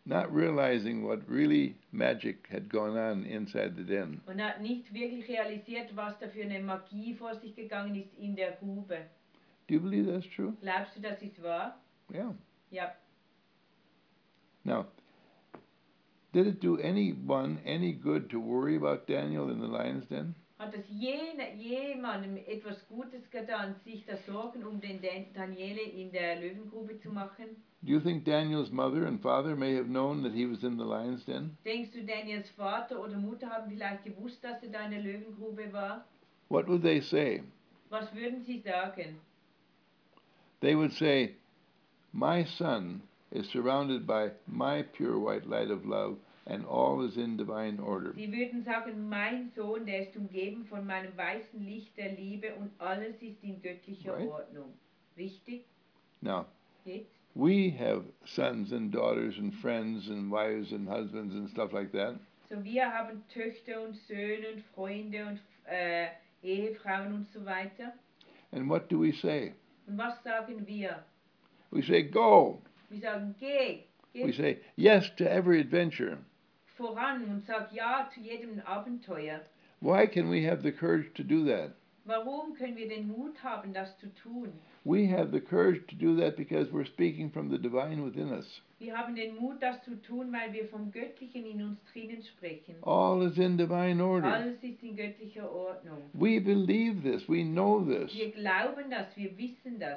not realizing what really magic had gone on inside the den. Und hat nicht wirklich realisiert, was da für eine Magie vor sich gegangen ist in der Grube. Do you believe that's true? Glaubst du, das ist wahr? Yeah. Ja. Now, did it do anyone any good to worry about Daniel in the lion's den? Hat es jene, jemandem etwas Gutes getan, sich da Sorgen um den Dan- Daniele in der Löwengrube zu machen? Do you think Daniel's mother and father may have known that he was in the lion's den? Denkst du, Daniels Vater oder Mutter haben vielleicht gewusst, dass er da in der Löwengrube war? What would they say? Was würden sie sagen? They would say, my son is surrounded by my pure white light of love, and all is in divine order. Sie würden sagen, mein Sohn, der ist umgeben von meinem weißen Licht der Liebe und alles ist in göttlicher Right. Ordnung. Richtig? Now, Jetzt? we have sons and daughters and friends and wives and husbands and stuff like that. So, wir haben Töchter und Söhne und Freunde und äh, Ehefrauen und so weiter. And what do we say? Und was sagen wir? We say, go. Wir sagen, geh, geh We say, yes to every adventure. voran und sag ja zu jedem Abenteuer. Why can we have the courage to do that? Warum können wir den Mut haben, das zu tun? We have the courage to do that because we're speaking from the divine within us. Wir haben den Mut, das zu tun, weil wir vom Göttlichen in uns drinnen sprechen. All is in divine order. Alles ist in göttlicher Ordnung. We believe this. We know this. Wir glauben das, wir wissen das.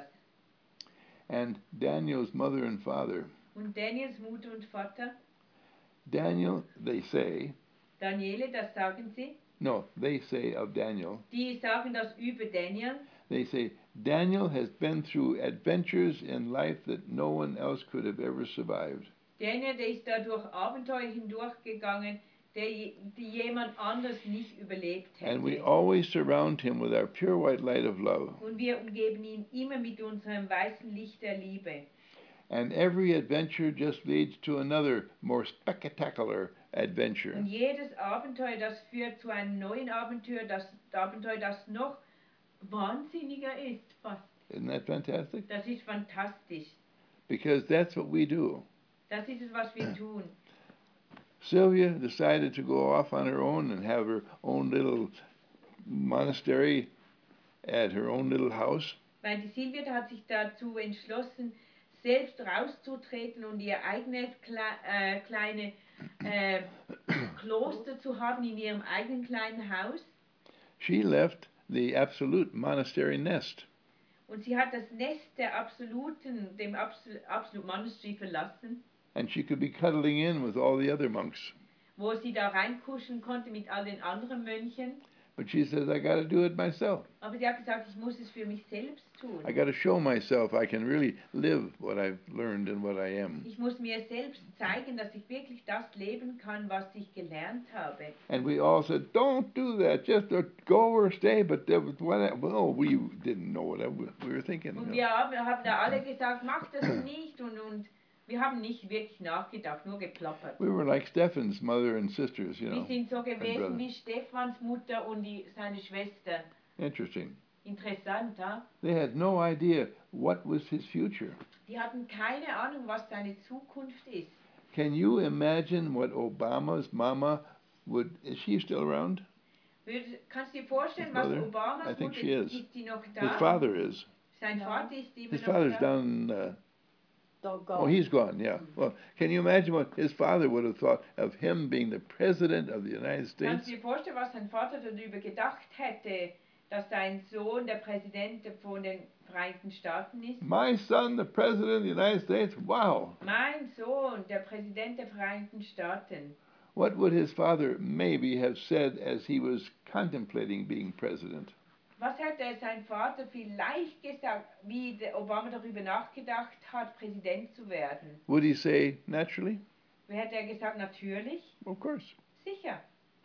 And Daniel's mother and father, Und Daniels Mutter und Vater, Daniel, they say, Daniele, das sagen sie, no, they say of Daniel, die sagen das über Daniel. they say, Daniel has been through adventures in life that no one else could have ever survived. Daniel, der ist da durch Abenteuer hindurchgegangen, der, je- die jemand anders nicht überlebt And we hätte. always surround him with our pure white light of love. Und wir umgeben ihn immer mit unserem weißen Licht der Liebe. And every adventure just leads to another, more spectacular Und adventure. jedes Abenteuer, das führt zu einem neuen Abenteuer, das Abenteuer, das noch wahnsinniger ist fast. Isn't that fantastic? Das ist fantastisch. Because that's what we do. Das ist es, was wir tun. Sylvia decided to go off on her own and have her own little monastery at her own little house. Weil die Silvia hat sich dazu entschlossen, selbst rauszutreten und ihr eigenes Kle äh, kleine äh, Kloster zu haben in ihrem eigenen kleinen Haus. She left the absolute monastery nest. Und sie hat das Nest der absoluten, dem Absol Absolute Monastery verlassen, And she could be cuddling in with all the other monks. wo sie da reinkuscheln konnte mit all den anderen Mönchen. But she says, I got to do it myself. Aber sie hat gesagt, ich muss es für mich selbst tun. I got to show myself I can really live what I've learned and what I am. Ich muss mir selbst zeigen, dass ich wirklich das leben kann, was ich gelernt habe. And we all said, don't do that. Just uh, go or stay. But there was one, well, we didn't know what we were thinking. Und you know. wir haben, haben da alle gesagt, mach das nicht. Und, und wir haben nicht wirklich nachgedacht, nur geplappert. We were like Stefan's mother and sisters, you Wir know. sind so brother. gewesen wie Stephans Mutter und die, seine Schwester. Interesting. Interessant, ha? They had no idea what was his future. Die hatten keine Ahnung, was seine Zukunft ist. Can you imagine what Obama's mama would, is she still around? Würde- Kannst du dir vorstellen, His was mother? Obamas I think Mutter she is. ist? Die noch da? His father is. Sein Ja. Vater ist immer His noch father's da. down, uh, Doggone. oh, he's gone, yeah. Well, can you imagine what his father would have thought of him being the president of the United States? Kannst du dir vorstellen, was sein Vater darüber gedacht hätte, dass sein Sohn der Präsident von den Vereinigten Staaten ist? My son, the president of the United States? Wow. Mein Sohn, der Präsident der Vereinigten Staaten. What would his father maybe have said as he was contemplating being president? Was hätte sein Vater vielleicht gesagt, wie der Obama darüber nachgedacht hat, Präsident zu werden? Would he say, naturally? Wer hätte er gesagt? Natürlich, Of course. sicher.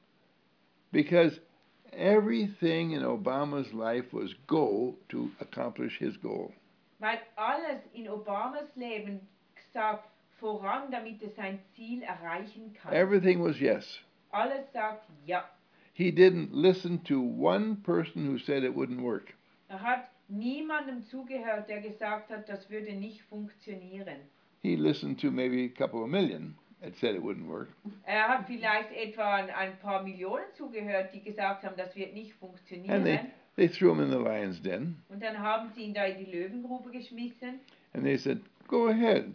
Because everything in Obama's life was go to accomplish his goal. Weil alles in Obamas Leben sagt voran, damit er sein Ziel erreichen kann. Everything was yes. Alles sagt ja. He didn't listen to one person who said it wouldn't work. Er hat niemandem zugehört, der gesagt hat, das würde nicht funktionieren. He listened to maybe a couple of million. that said it wouldn't work. Er hat vielleicht etwa ein, ein paar Millionen zugehört, die gesagt haben, das wird nicht And they, funktionieren. they threw him in the lion's den. Und dann haben sie ihn da in die Löwengrube geschmissen. And they said, go ahead.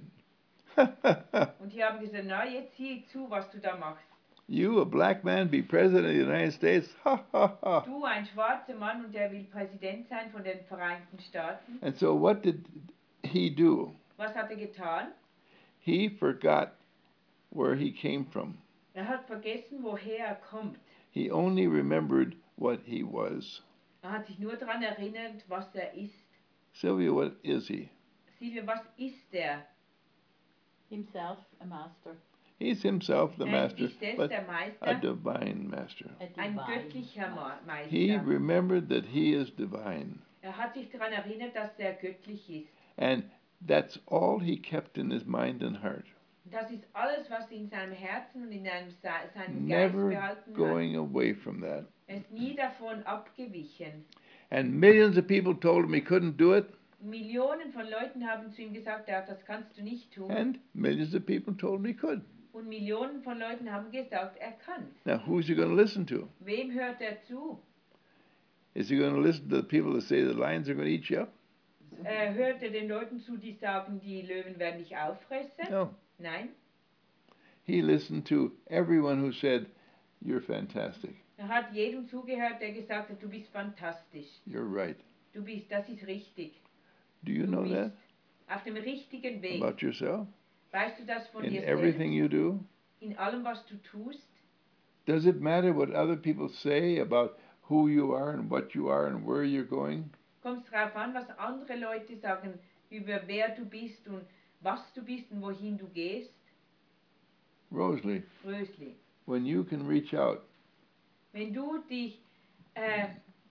Und die haben gesagt, na jetzt sieh zu, was du da machst. You, a black man, be president of the United States? Ha, ha, ha. Du, ein schwarzer Mann, und der will Präsident sein von den Vereinigten Staaten. And so what did he do? Was hat er getan? He forgot where he came from. Er hat vergessen, woher er kommt. He only remembered what he was. Er hat sich nur daran erinnert, was er ist. Sylvia, what is he? Silvia, was ist er? Himself a master. He's himself the Er ist master, sich selbst but der a Meister, divine master. A ein divine göttlicher Ma- master. He Meister. remembered that he is divine. Er hat sich daran erinnert, dass er göttlich ist. And that's all he kept in his mind and heart. Das ist alles, was er in seinem Herzen und in seinem, Se- seinem Geist Never behalten hat. going away from that. Er ist nie davon abgewichen. And millions of people told him he couldn't do it, Millionen von Leuten haben zu ihm gesagt, ja, das kannst du nicht tun. and millions of people told him he could. Und Millionen von Leuten haben gesagt, er kann's. Now, who's he going to listen to? Wem hört er zu? Is he going to listen to the people that say the lions are going to eat you up? Er hört er den Leuten zu, die sagen, die Löwen werden dich auffressen? No. Nein. He listened to everyone who said, you're fantastic. Er hat jedem zugehört, der gesagt hat, du bist fantastisch. You're right. Du bist, das ist richtig. Do you Du know bist that auf dem richtigen Weg. about yourself? Weißt du das von In dir everything selbst? you do? In allem, was du tust? Does it matter what other people say about who you are and what you are and where you're going? Kommt es darauf an, was andere Leute sagen über wer du bist und was du bist und wohin du gehst? Rosalie, Frösli. when you can reach out, Wenn du dich, äh,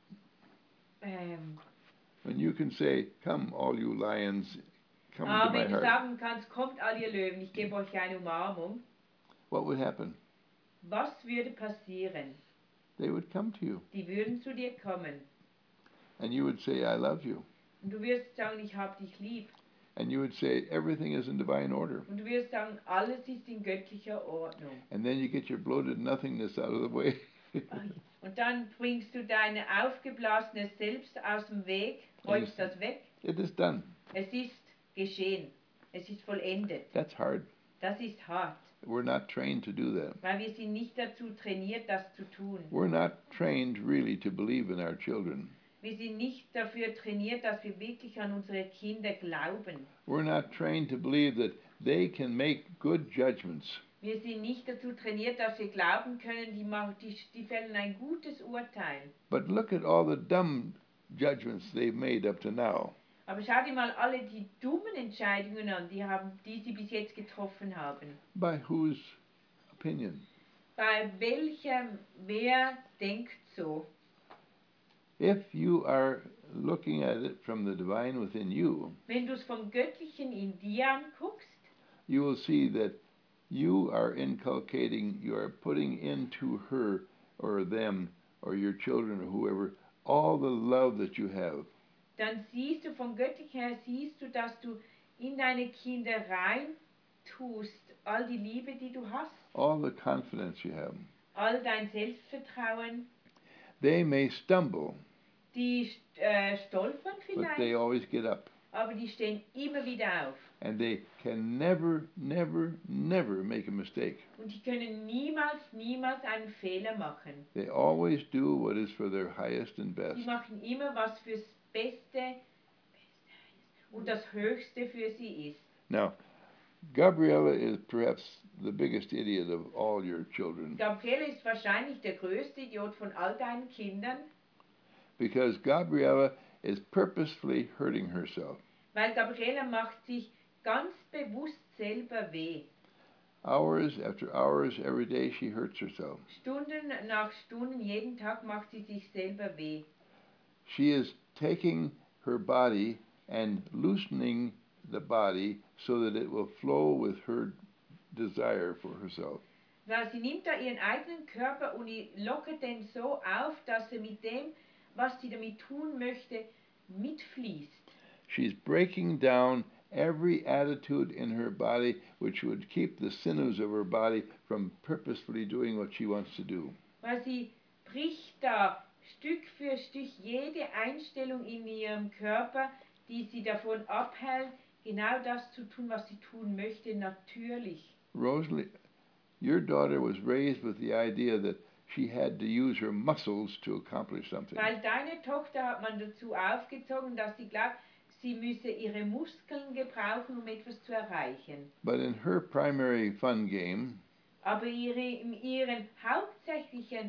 ähm, when you can say, come all you lions, come ah, to my wenn du heart, sagen kannst, kommt all ihr Löwen, ich gebe euch eine Umarmung, what would happen? was würde passieren? They would come to you Die würden zu dir kommen and you would say, I love you. und du wirst sagen, ich hab dich lieb. And you would say, everything is in divine order. Und du wirst sagen, alles ist in göttlicher Ordnung. And then you get your bloated nothingness out of the way. Und dann bringst du dein aufgeblasenes Selbst aus dem Weg, räumst das weg. It is done. Es ist geschehen. Es ist vollendet. That's hard. Das ist hart, We're not trained to do that. weil wir sind nicht dazu trainiert, das zu tun. We're not trained really to believe in our children. Wir sind nicht dafür trainiert, dass wir wirklich an unsere Kinder glauben. We're not trained to believe that they can make good judgments. Wir sind nicht dazu trainiert, dass wir glauben können, die, machen, die, die fällen ein gutes Urteil. But look at all the dumb judgments they've made up to now. Aber schau dir mal alle die dummen Entscheidungen an, die, haben, die sie bis jetzt getroffen haben. By whose opinion? Bei welchem, wer denkt so? If you are looking at it from the divine within you, Wenn du es vom Göttlichen in dir anguckst, you will see that you are inculcating, you are putting into her or them or your children or whoever all the love that you have. dann siehst du vom Göttlichen her, siehst du, dass du in deine Kinder rein tust, all die Liebe, die du hast, All the confidence you have. all dein Selbstvertrauen, They may stumble, die äh, stolpern but they vielleicht, always get up. aber die stehen immer wieder auf. And they can never, never, never make a mistake. Und die können niemals, niemals einen Fehler machen. They always do what is for their highest and Die best. machen immer, was fürs Beste und das Höchste für sie ist. Now, Gabriella is perhaps the biggest idiot of all your children Gabriele ist wahrscheinlich der größte Idiot von all deinen Kindern, because Gabriella is purposefully hurting herself. weil Gabriele macht sich ganz bewusst selber weh. Hours after hours, every day, she hurts herself. Stunden nach Stunden, jeden Tag macht sie sich selber weh. She is taking her body and loosening the body so that it will flow with her desire for herself. Weil sie nimmt da ihren eigenen Körper und die lockert den so auf, dass er mit dem, was sie damit tun möchte, mitfließt. She's breaking down every attitude in her body which would keep the sinews of her body from purposefully doing what she wants to do. Weil sie bricht da Stück für Stück jede Einstellung in ihrem Körper, die sie davon abhält, genau das zu tun, was sie tun möchte, natürlich. Rosalie, your daughter was raised with the idea that she had to use her muscles to accomplish something. Weil deine Tochter hat man dazu aufgezogen, dass sie glaubt, sie müsse ihre Muskeln gebrauchen, um etwas zu erreichen. But in her primary fun game, Aber ihre, in ihren hauptsächlichen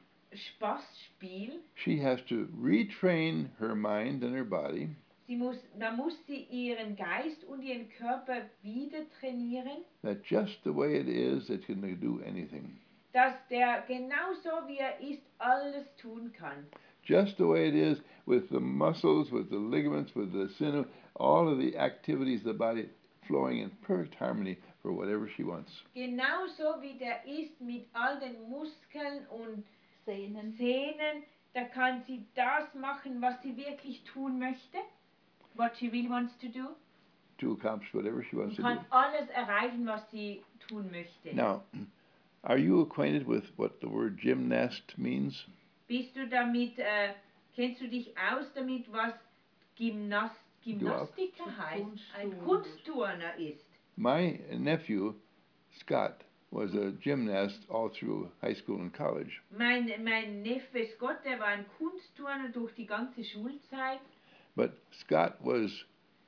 Spaßspiel, she has to retrain her mind and her body. Sie muss, da muss sie ihren Geist und ihren Körper wieder trainieren. That just the way it is, it can do anything. Dass der genauso wie er ist, alles tun kann. Just the way it is, with the muscles, with the ligaments, with the sinew, all of the activities of the body flowing in perfect harmony for whatever she wants. Genauso wie der ist mit all den Muskeln und Sehnen. Sehnen, da kann sie das machen, was sie wirklich tun möchte. What she really wants to do. To accomplish whatever she wants Sie to kann do. alles erreichen, was sie tun möchte. Now, are you acquainted with what the word gymnast means? Bist du damit, äh, kennst du dich aus damit, was Gymnast, Gymnastiker heißt? Ein Kunstturner ist. My nephew, Scott, was a gymnast all through high school and college. Mein, mein Neffe Scott, der war ein Kunstturner durch die ganze Schulzeit. But Scott was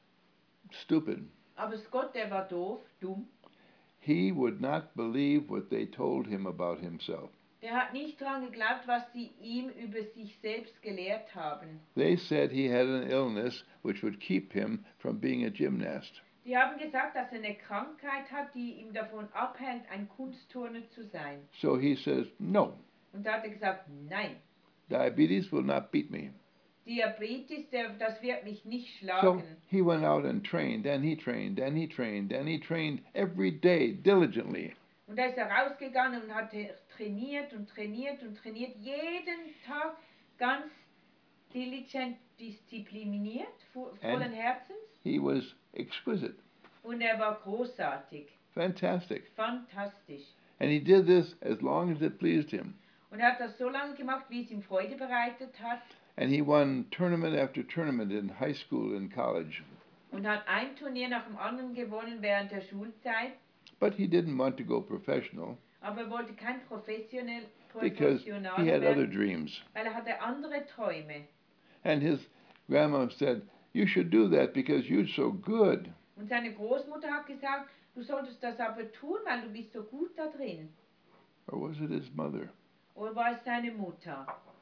stupid. Aber Scott, der war doof, dumm. He would not believe what they told him about himself. Der hat nicht daran geglaubt, was sie ihm über sich selbst gelehrt haben. They said he had an illness which would keep him from being a gymnast. Die haben gesagt, dass er eine Krankheit hat, die ihm davon abhält, ein Kunstturner zu sein. So he says, no. Und da hat er gesagt, nein. Diabetes will not beat me. Diabetes, der, das wird mich nicht So schlagen. he went out and trained, and he trained, and he trained, and he trained every day diligently. Und da ist er rausgegangen und hat trainiert und trainiert und trainiert, jeden Tag ganz diligent, diszipliniert, vollen Herzens. He was exquisite. Und er war großartig. Fantastic. Fantastisch. And he did this as long as it pleased him. Und er hat das so lange gemacht, wie es ihm Freude bereitet hat. And he won tournament after tournament in high school and college. Und hat ein Turnier nach dem anderen gewonnen während der Schulzeit. But he didn't want to go professional. Aber er wollte kein professionell, Because he had other dreams. Weil er hatte andere Träume. And his grandma said, you should do that because you're so good. Und seine Großmutter hat gesagt, du solltest das aber tun, weil du bist so gut da drin. Or was it his mother? Oder war es seine Mutter?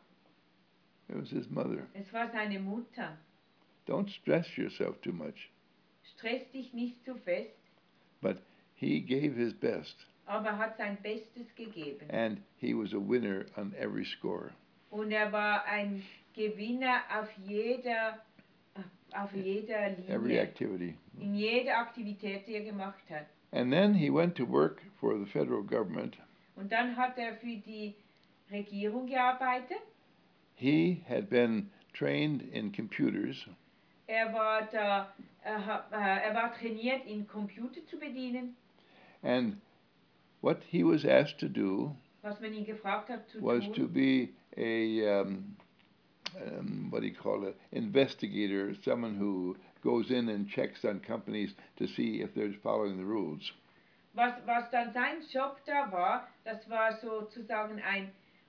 It was his mother. Es war seine Mutter. Don't stress yourself too much. Stress dich nicht zu fest. But he gave his best. Aber er hat sein Bestes gegeben. And he was a winner on every score. Und er war ein Gewinner auf jeder, auf jeder Linie. Every activity. In jeder Aktivität, die er gemacht hat. And then he went to work for the federal government. Und dann hat er für die Regierung gearbeitet. He had been trained in computers. Er war, da, er, er war trainiert, in Computer zu bedienen. And what he was asked to do was man ihn gefragt hat zu was tun, to be a, um, um, what do you call it, investigator, someone who goes in and checks on companies to see if they're following the rules. Was, was dann sein Job da war, das war sozusagen ein,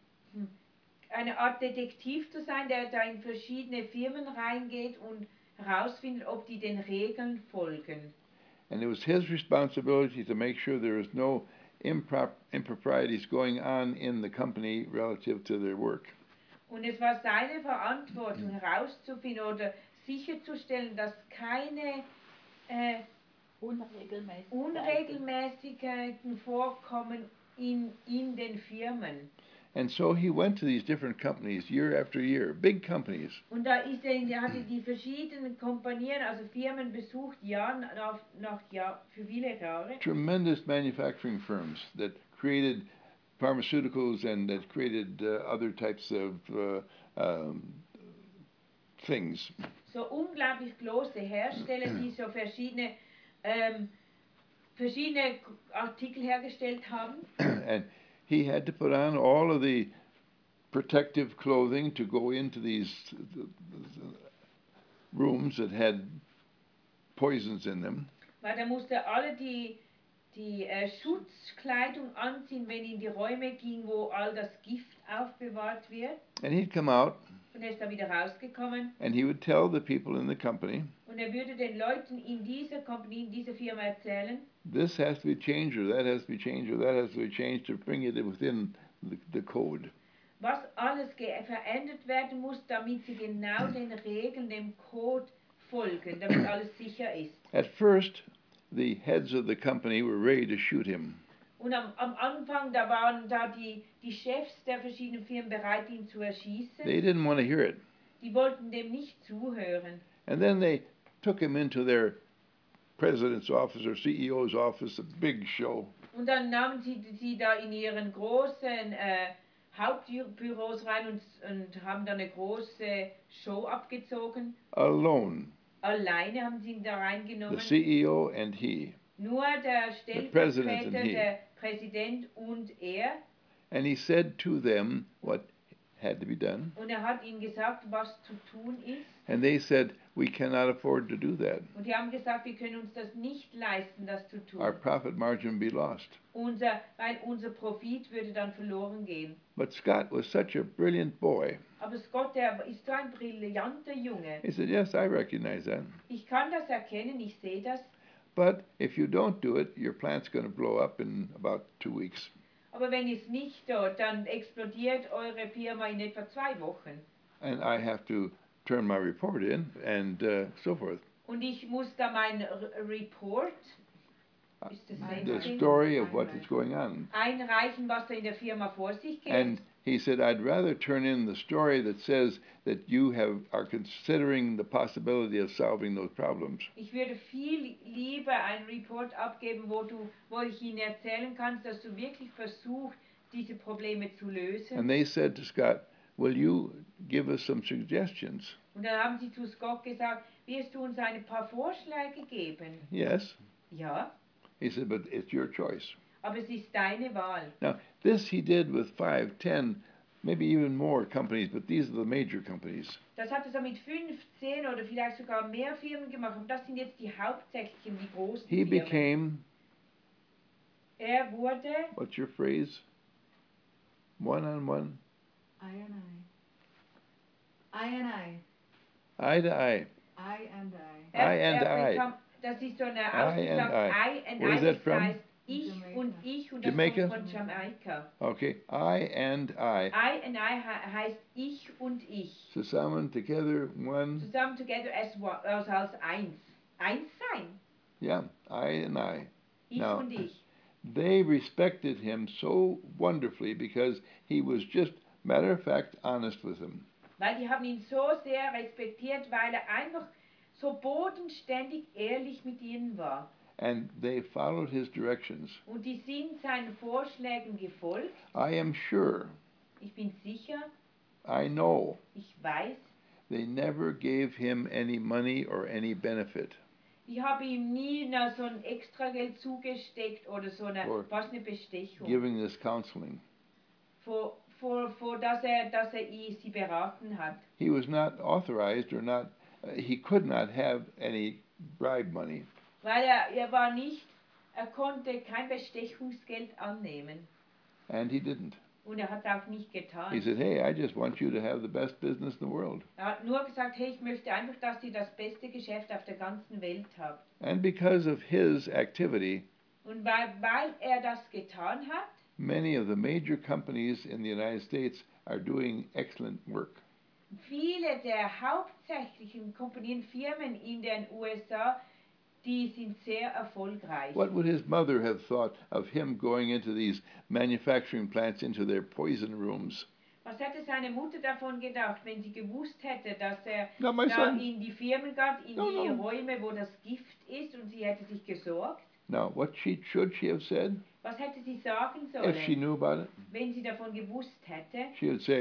eine Art Detektiv zu sein, der da in verschiedene Firmen reingeht und herausfindet, ob die den Regeln folgen. And it was his responsibility to make sure there was no improp improprieties going on in the company relative to their work. Und es war seine Verantwortung herauszufinden oder sicherzustellen, dass keine äh, Unregelmäßigkeiten. Unregelmäßigkeiten vorkommen in, in den Firmen. And so he went to these different companies year after year, big companies. Und da ist er, er hatte die verschiedenen Kompanien, also Firmen besucht, Jahr nach, nach Jahr, für viele Jahre. Tremendous manufacturing firms that created pharmaceuticals and that created uh, other types of uh, um, things. So unglaublich große Hersteller, die so verschiedene, ähm, verschiedene Artikel hergestellt haben. And he had to put on all of the protective clothing to go into these rooms that had poisons in them. Weil er musste alle die, die äh, Schutzkleidung anziehen, wenn in die Räume ging, wo all das Gift aufbewahrt wird. And he'd come out Und er ist dann wieder rausgekommen. and he would tell the people in the company, Und er würde den Leuten in dieser Company, in dieser Firma erzählen, this has to be changed or that has to be changed or that has to be changed to bring it within the, the code. was alles verändert werden muss, damit sie genau den Regeln, dem Code folgen, damit alles sicher ist. At first, the heads of the company were ready to shoot him. Und am, am Anfang, da waren da die, die Chefs der verschiedenen Firmen bereit, ihn zu erschießen. They didn't want to hear it. Die wollten dem nicht zuhören. And then they took him into their president's office or C E O's office, a big show. Und dann nahmen sie sie da in ihren großen äh, Hauptbüros rein und, und haben da eine große Show abgezogen. Alone, Alleine haben sie ihn da reingenommen. the C E O and he. Nur der president and Stellvertreter, he. der Präsident und er. And he said to them what had to be done. Und er hat ihnen gesagt, was zu tun ist. And they said, we cannot afford to do that. Und die haben gesagt, wir können uns das nicht leisten, das zu tun. Our profit margin be lost. Unser, weil unser Profit würde dann verloren gehen. But Scott was such a brilliant boy. Aber Scott, der ist so ein brillanter Junge. He said, yes, I recognize that. Ich kann das erkennen, ich sehe das. But if you don't do it, your plant's going to blow up in about two weeks. Aber wenn ihr es nicht tut, dann explodiert eure Firma in etwa zwei Wochen. And I have to turn my report in and uh, so forth. Und ich muss da mein R Report, ist das The same thing? story of what is going on. Einreichen, was da in der Firma vor sich geht. And he said, I'd rather turn in the story that says that you have are considering the possibility of solving those problems. Ich würde viel lieber einen Report abgeben, wo, du, wo ich Ihnen erzählen kann, dass du wirklich versuchst, diese Probleme zu lösen. And they said to Scott, will you give us some suggestions? Und dann haben sie zu Scott gesagt, wirst du uns ein paar Vorschläge geben? Yes. Ja, He said, but it's your choice. aber es ist deine Wahl. Now, this he did with five, ten, maybe even more companies, but these are the major companies. Das hat er so mit fünfzehn oder vielleicht sogar mehr Firmen gemacht. Und das sind jetzt die hauptsächlichen, die großen He Firmen. became, Er wurde, what's your phrase? One-on-one, I and I. I and I. eye to eye. I and I. er, I and er I. bekam, das ist so eine I Aussage, and I. I and Where I, is that das from? heißt ich Jamaica. und ich und das Jamaica? kommt von Jamaika. Okay, I and I. I and I he- heißt ich und ich. Zusammen, together, one, Zusammen together as one, also als eins. Eins sein. yeah, I and I. Ich Now, und ich. They respected him so wonderfully because he was just, matter of fact, honest with them. Weil die haben ihn so sehr respektiert, weil er einfach so bodenständig ehrlich mit ihnen war. And they followed his directions. Und die sind seinen Vorschlägen gefolgt. I am sure, Ich bin sicher, I know, ich weiß, they never gave him any money or any benefit. ich habe ihm nie na, so ein Extrageld zugesteckt oder so eine, Or was eine Bestechung, Giving this counseling. vor, vor, vor dass er, dass er ihn- sie beraten hat. He was not authorized or not, uh, he could not have any bribe money. Weil er, er war nicht, er konnte kein Bestechungsgeld annehmen. And he didn't. Und er hat es auch nicht He getan. said, hey, I just want you to have the best business in the world. Er hat nur gesagt, hey, ich möchte einfach, dass ihr das beste Geschäft auf der ganzen Welt habt. And because of his activity, Und weil, weil er das getan hat, many of the major companies in the United States are doing excellent work. viele der hauptsächlichen Kompanien, Firmen in den U S A, die sind sehr erfolgreich. What would his mother have thought of him going into these manufacturing plants, into their poison rooms? Was hätte seine Mutter davon gedacht, wenn sie gewusst hätte, dass er Not my da son. in die Firmen geht, in No, die no. Räume, wo das Gift ist, und sie hätte sich gesorgt? Now, what she should she have said Was hätte sie sagen if she sollen, knew about it? wenn sie davon gewusst hätte? She would say,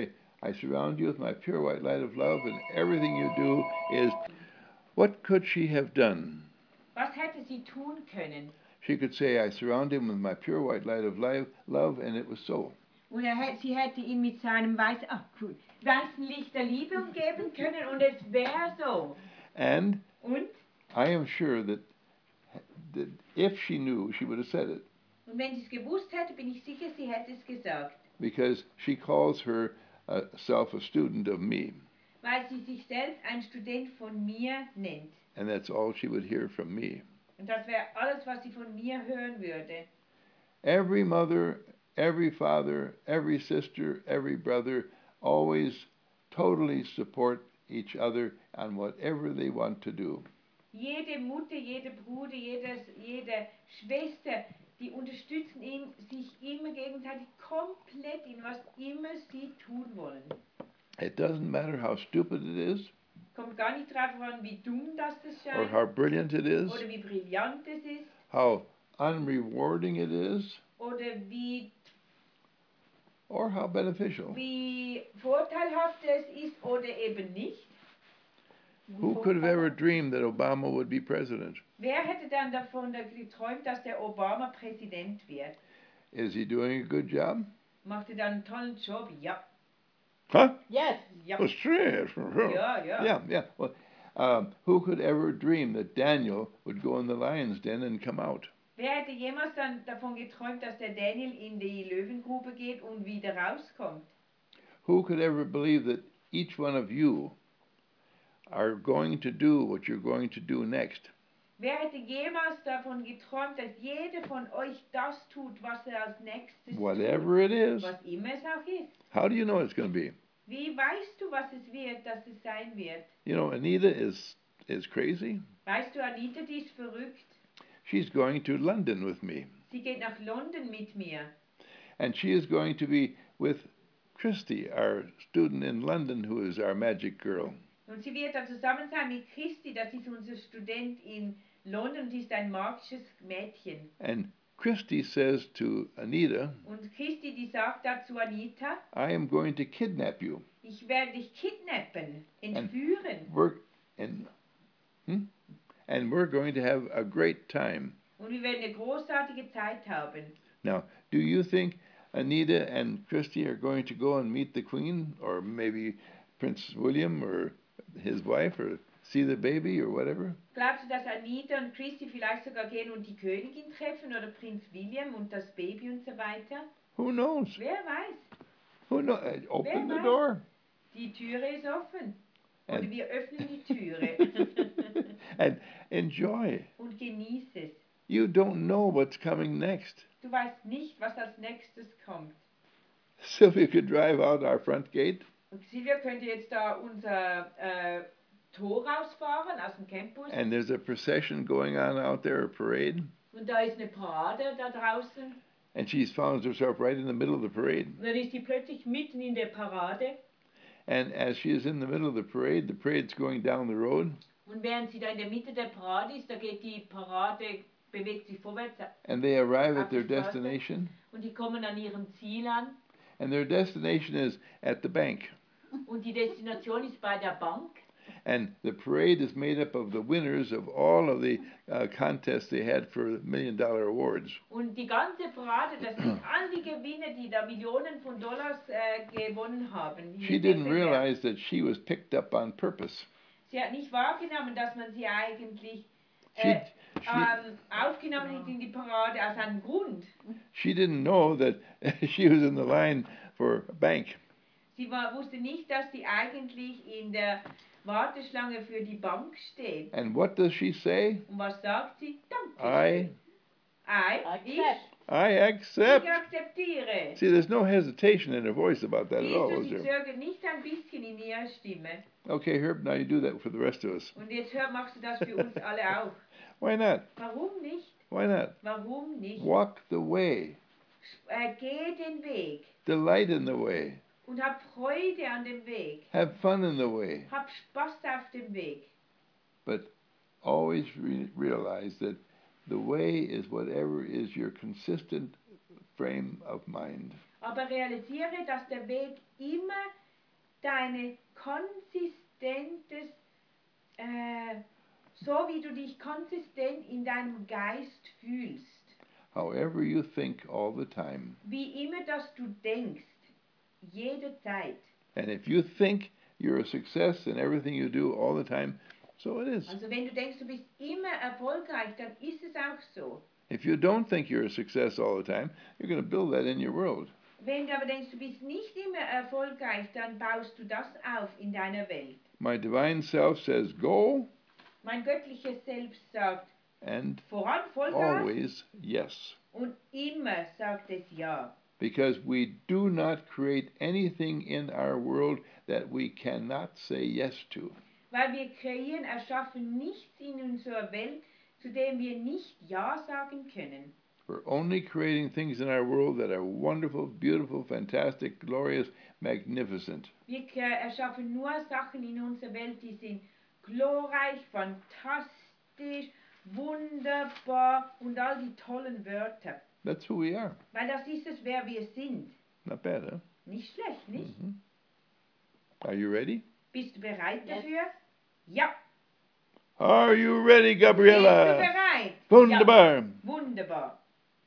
I surround you with my pure white light of love, and everything you do is... What could she have done? Was hätte sie tun können? She could say, I surround him with my pure white light of life, love, and it was so. Und er, hätte- sie hätte ihn mit seinem weißen, ah, cool, weißen Licht der Liebe umgeben können und es wäre so. And Und? I am sure that, that if she knew, she would have said it. Und wenn sie es gewusst hätte, bin ich sicher, sie hätte es gesagt. Because she calls herself a student of me. Weil sie sich selbst ein Student von mir nennt. And that's all she would hear from me. Und das wäre alles, was sie von mir hören würde. Every mother, every father, every sister, every brother always totally support each other on whatever they want to do. Jede Mutter, jede Bruder, jedes, jede Schwester, die unterstützen ihn, sich immer gegenseitig komplett in was immer sie tun wollen. It doesn't matter how stupid it is, Kommt gar nicht drauf an, wie dumm das das or scheint how brilliant it is, oder wie brillant es ist how unrewarding it is, oder wie, or how beneficial. wie vorteilhaft es ist oder eben nicht. Who could have ever dreamed that Obama would be president? Wer hätte dann davon geträumt, dass der Obama Präsident wird? Is he doing a good job? Macht er dann einen tollen Job? Ja. Huh? Yes. Ja. Oh, straight. Ja, ja. Yeah, yeah. Well, um, who could ever dream that Daniel would go in the lion's den and come out? Wer hätte jemals dann davon geträumt, dass der Daniel in die Löwengrube geht und wieder rauskommt? Who could ever believe that each one of you are going to do what you're going to do next? Wer hätte jemals davon geträumt, dass jeder von euch das tut, was er als nächstes Whatever it is. tut? Was immer es auch ist. How do you know it's going to be? Wie weißt du, was es wird, dass es sein wird? You know, Anita is is crazy. Weißt du, Anita, die ist verrückt. She's going to London with me. Sie geht nach London mit mir. And she is going to be with Christy, our student in London, who is our magic girl. Und sie wird da zusammen sein mit Christi, das ist unser Student in London und ist ein magisches Mädchen. And Christy says to Anita, Und Christi, die sagt dazu Anita, I am going to kidnap you. ich werde dich kidnappen, entführen. We're, and, hmm? and we're going to have a great time. Und wir werden eine großartige Zeit haben. Now, do you think Anita and Christy are going to go and meet the Queen, or maybe Prince William, or his wife, or see the baby, or whatever? Glaubst du, dass Anita und Christi vielleicht sogar gehen und die Königin treffen oder Prinz William und das Baby und so weiter? Who knows? Wer weiß? Who knows? Open Wer the weiß? door. Die Türe ist offen. Oder And- wir öffnen die Türe And enjoy. und genieß es. You don't know what's coming next. Du weißt nicht, was als nächstes kommt. Sylvia could drive out our front gate, Und Silvia könnte jetzt da unser äh, Tor rausfahren aus dem Campus. and there's a procession going on out there, a parade, Und da ist eine Parade da draußen. and she finds herself right in the middle of the parade. Und dann ist sie plötzlich mitten in der Parade. And as she is in the middle of the parade, the parade's going down the road, Und während sie da in der Mitte der Parade ist, da geht die Parade, bewegt sich vorwärts. and they arrive at Auf their die Straße. destination, Und die kommen an ihrem Ziel an. and their destination is at the bank. Und die Destination ist bei der Bank. And the parade is made up of the winners of all of the uh, contests they had for million dollar awards. Und die ganze Parade, das sind all die Gewinner, die da Millionen von Dollars äh, gewonnen haben. die She didn't Wettbewerb. realize that she was picked up on purpose. Sie hat nicht wahrgenommen, dass man sie eigentlich She, äh, she, ähm, aufgenommen hat in die Parade aus einem Grund. she didn't know that she was in the line for a bank. Sie war, wusste nicht, dass sie eigentlich in der Warteschlange für die Bank steht. And what does she say? Und was sagt sie? Danke. I, I, ich, I accept. ich akzeptiere. See, there's no hesitation in her voice about that at Siehst all, du, is sie there? zögert nicht ein bisschen in ihrer Stimme. Okay, Herb, now you do that for the rest of us. Und jetzt hör, machst du das für uns alle auch. Why not? Warum nicht? Why not? Warum nicht? Walk the way. Äh, geh den Weg Delight in the way. und hab Freude an dem Weg. Have fun in the way. Hab Spaß auf dem Weg. But always re- realize that the way is whatever is your consistent frame of mind. Aber realisiere, dass der Weg immer deine konsistentes, äh, so wie du dich konsistent in deinem Geist fühlst. However you think all the time. Wie immer, dass du denkst, jede Zeit. And if you think you're a success in everything you do all the time, so it is. Also wenn du denkst, du bist immer erfolgreich, dann ist es auch so. If you don't think you're a success all the time, you're going to build that in your world. Wenn du aber denkst, du bist nicht immer erfolgreich, dann baust du das auf in deiner Welt. My divine self says go. Mein göttliches Selbst sagt And voran, Vollgas. Always yes. Und immer sagt es ja. Because we do not create anything in our world that we cannot say yes to. Weil wir kreieren, erschaffen nichts in unserer Welt, zu dem wir nicht ja sagen können. We're only creating things in our world that are wonderful, beautiful, fantastic, glorious, magnificent. Wir erschaffen nur Sachen in unserer Welt, die sind glorreich, fantastisch, wunderbar und all die tollen Wörter. That's who we are. Weil das ist es, wer wir sind. Not bad, huh? Nicht schlecht, nicht? Mm-hmm. Are you ready? Bist du bereit Yes. dafür? Ja. Are you ready, Gabriela? Bist du bereit? Wunderbar. Ja. Wunderbar.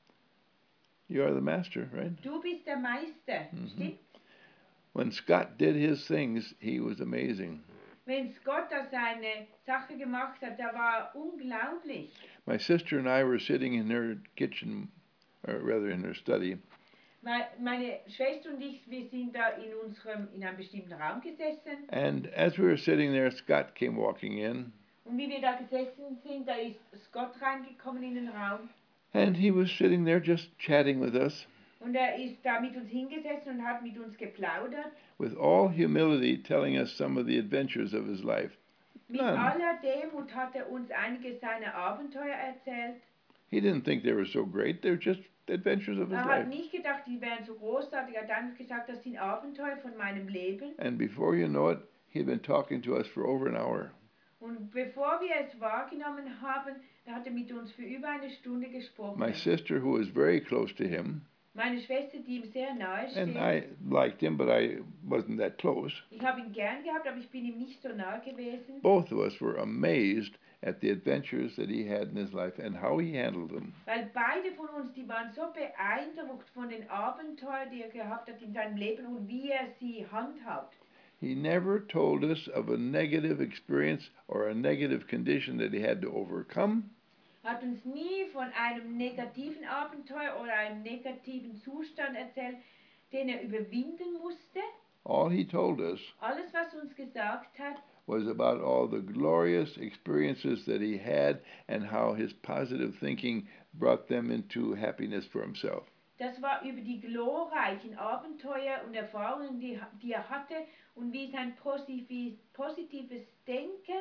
You are the master, right? Du bist der Meister, Mhm. stimmt? When Scott did his things, he was amazing. Wenn Scott da seine Sache gemacht hat, da war unglaublich. My sister and I were sitting in her kitchen, or rather in her study, Meine Schwester und ich, wir sind da in unserem, in einem bestimmten Raum gesessen. and as we were sitting there, Scott came walking in, Und wie wir da gesessen sind, da ist Scott reingekommen in den Raum. and he was sitting there just chatting with us, Und er ist da mit uns hingesessen und hat mit uns geplaudert. with all humility, telling us some of the adventures of his life. Mit None. aller Demut hat er uns einige seiner Abenteuer erzählt. He didn't think they were so great. They were just adventures of his Er hat life. nicht gedacht, die wären so großartig. Er hat einfach gesagt, das sind Abenteuer von meinem Leben. And before you know it, he'd been talking to us for over an hour. Und bevor wir es wahrgenommen haben, er hatte mit uns für über eine Stunde gesprochen. My sister, who was very close to him, Meine Schwester, die ihm sehr nahe steht. and I liked him, but I wasn't that close. Ich habe ihn gern gehabt, aber ich bin ihm nicht so nah gewesen. Both of us were amazed at the adventures that he had in his life and how he handled them. Weil beide von uns, die waren so beeindruckt von den Abenteuern, die er gehabt hat in seinem Leben und wie er sie handhabt. He never told us of a negative experience or a negative condition that he had to overcome. Er hat uns nie von einem negativen Abenteuer oder einem negativen Zustand erzählt, den er überwinden musste. All he told us Alles, was er uns gesagt hat, was about all the glorious experiences that he had and how his positive thinking brought them into happiness for himself. das war über die glorreichen Abenteuer und Erfahrungen, die, die er hatte und wie sein positives, positives Denken,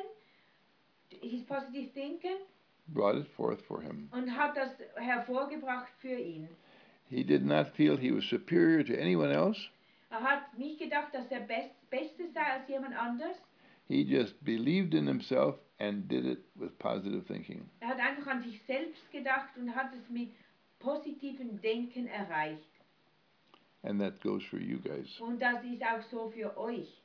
his positive thinking, Brought it forth for him. und hat das hervorgebracht für ihn. He did not feel he was superior to anyone else. Er hat nicht gedacht, dass er best, Beste sei als jemand anders. He just believed in himself and did it with positive thinking. Er hat einfach an sich selbst gedacht und hat es mit positivem Denken erreicht. And that goes for you guys. Und das ist auch so für euch.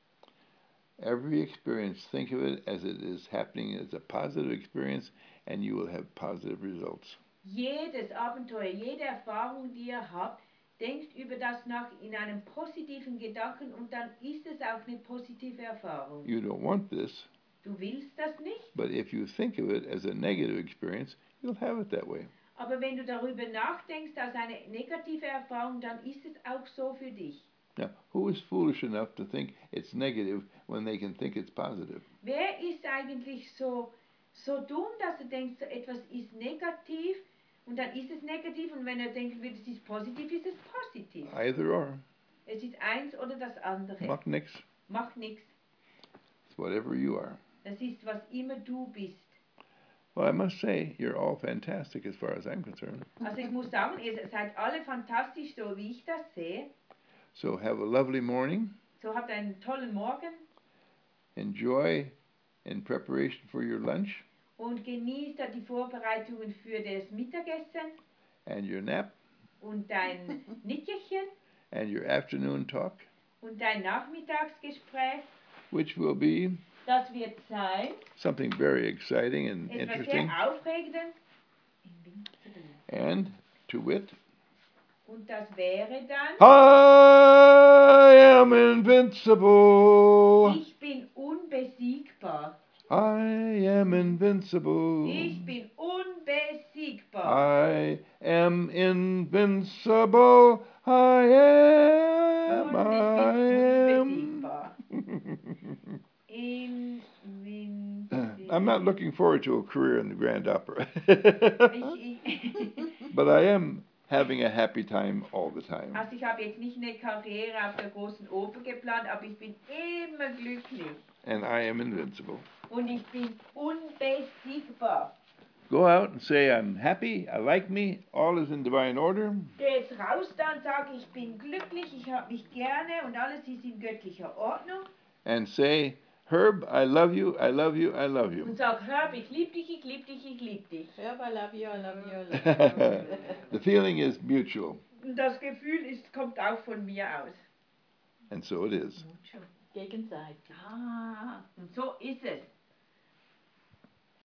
Every experience, think of it as it is happening as a positive experience, and you will have positive results. Jedes Abenteuer, jede Erfahrung, die ihr habt, denkt über das nach in einem positiven Gedanken und dann ist es auch eine positive Erfahrung. You don't want this, Du willst das nicht, but if you think of it as a negative experience, you'll have it that way. aber wenn du darüber nachdenkst als eine negative Erfahrung, dann ist es auch so für dich. Now, who is foolish enough to think it's negative when they can think it's positive? Wer ist eigentlich so, so dumm, dass er denkt, so etwas ist negativ und dann ist es negativ und wenn er denken wird, es ist positiv, ist es positiv. Either or. Es ist eins oder das andere. Macht nix. Macht nichts. It's whatever you are. Das ist, was immer du bist. Well, I must say, you're all fantastic as far as I'm concerned. Also ich muss sagen, ihr seid alle fantastisch, so wie ich das sehe. So have a lovely morning. So habt einen tollen Morgen Enjoy in preparation for your lunch und genießt da die Vorbereitungen für das Mittagessen and your nap und dein Nickerchen and your afternoon talk. Und dein Nachmittagsgespräch, which will be das wird sein something very exciting and etwas interesting, sehr Aufregendes. and to wit, Und das wäre dann, I am invincible. ich bin unbesiegbar. I am invincible. Ich bin unbesiegbar. I am invincible. I am. Und ich I bin am. unbesiegbar. Invincible. I'm not looking forward to a career in the Grand Opera. Ich, ich, But I am having a happy time all the time. also ich habe jetzt nicht eine Karriere auf der großen Oper geplant, aber ich bin immer glücklich. And I am invincible. Und ich bin unbesiegbar. Go out and say, I'm happy, I like me, all is in divine order. Geh jetzt raus da und sage, ich bin glücklich, ich habe mich gerne und alles ist in göttlicher Ordnung. And say, Herb, I love you, I love you, I love you. Und sag, Herb, ich lieb dich, ich lieb dich, ich lieb dich. Herb, I love you, I love you, I love you. The feeling is mutual. Und das Gefühl ist, kommt auch von mir aus. And so it is. Gegenseitig. Ah, und so ist es.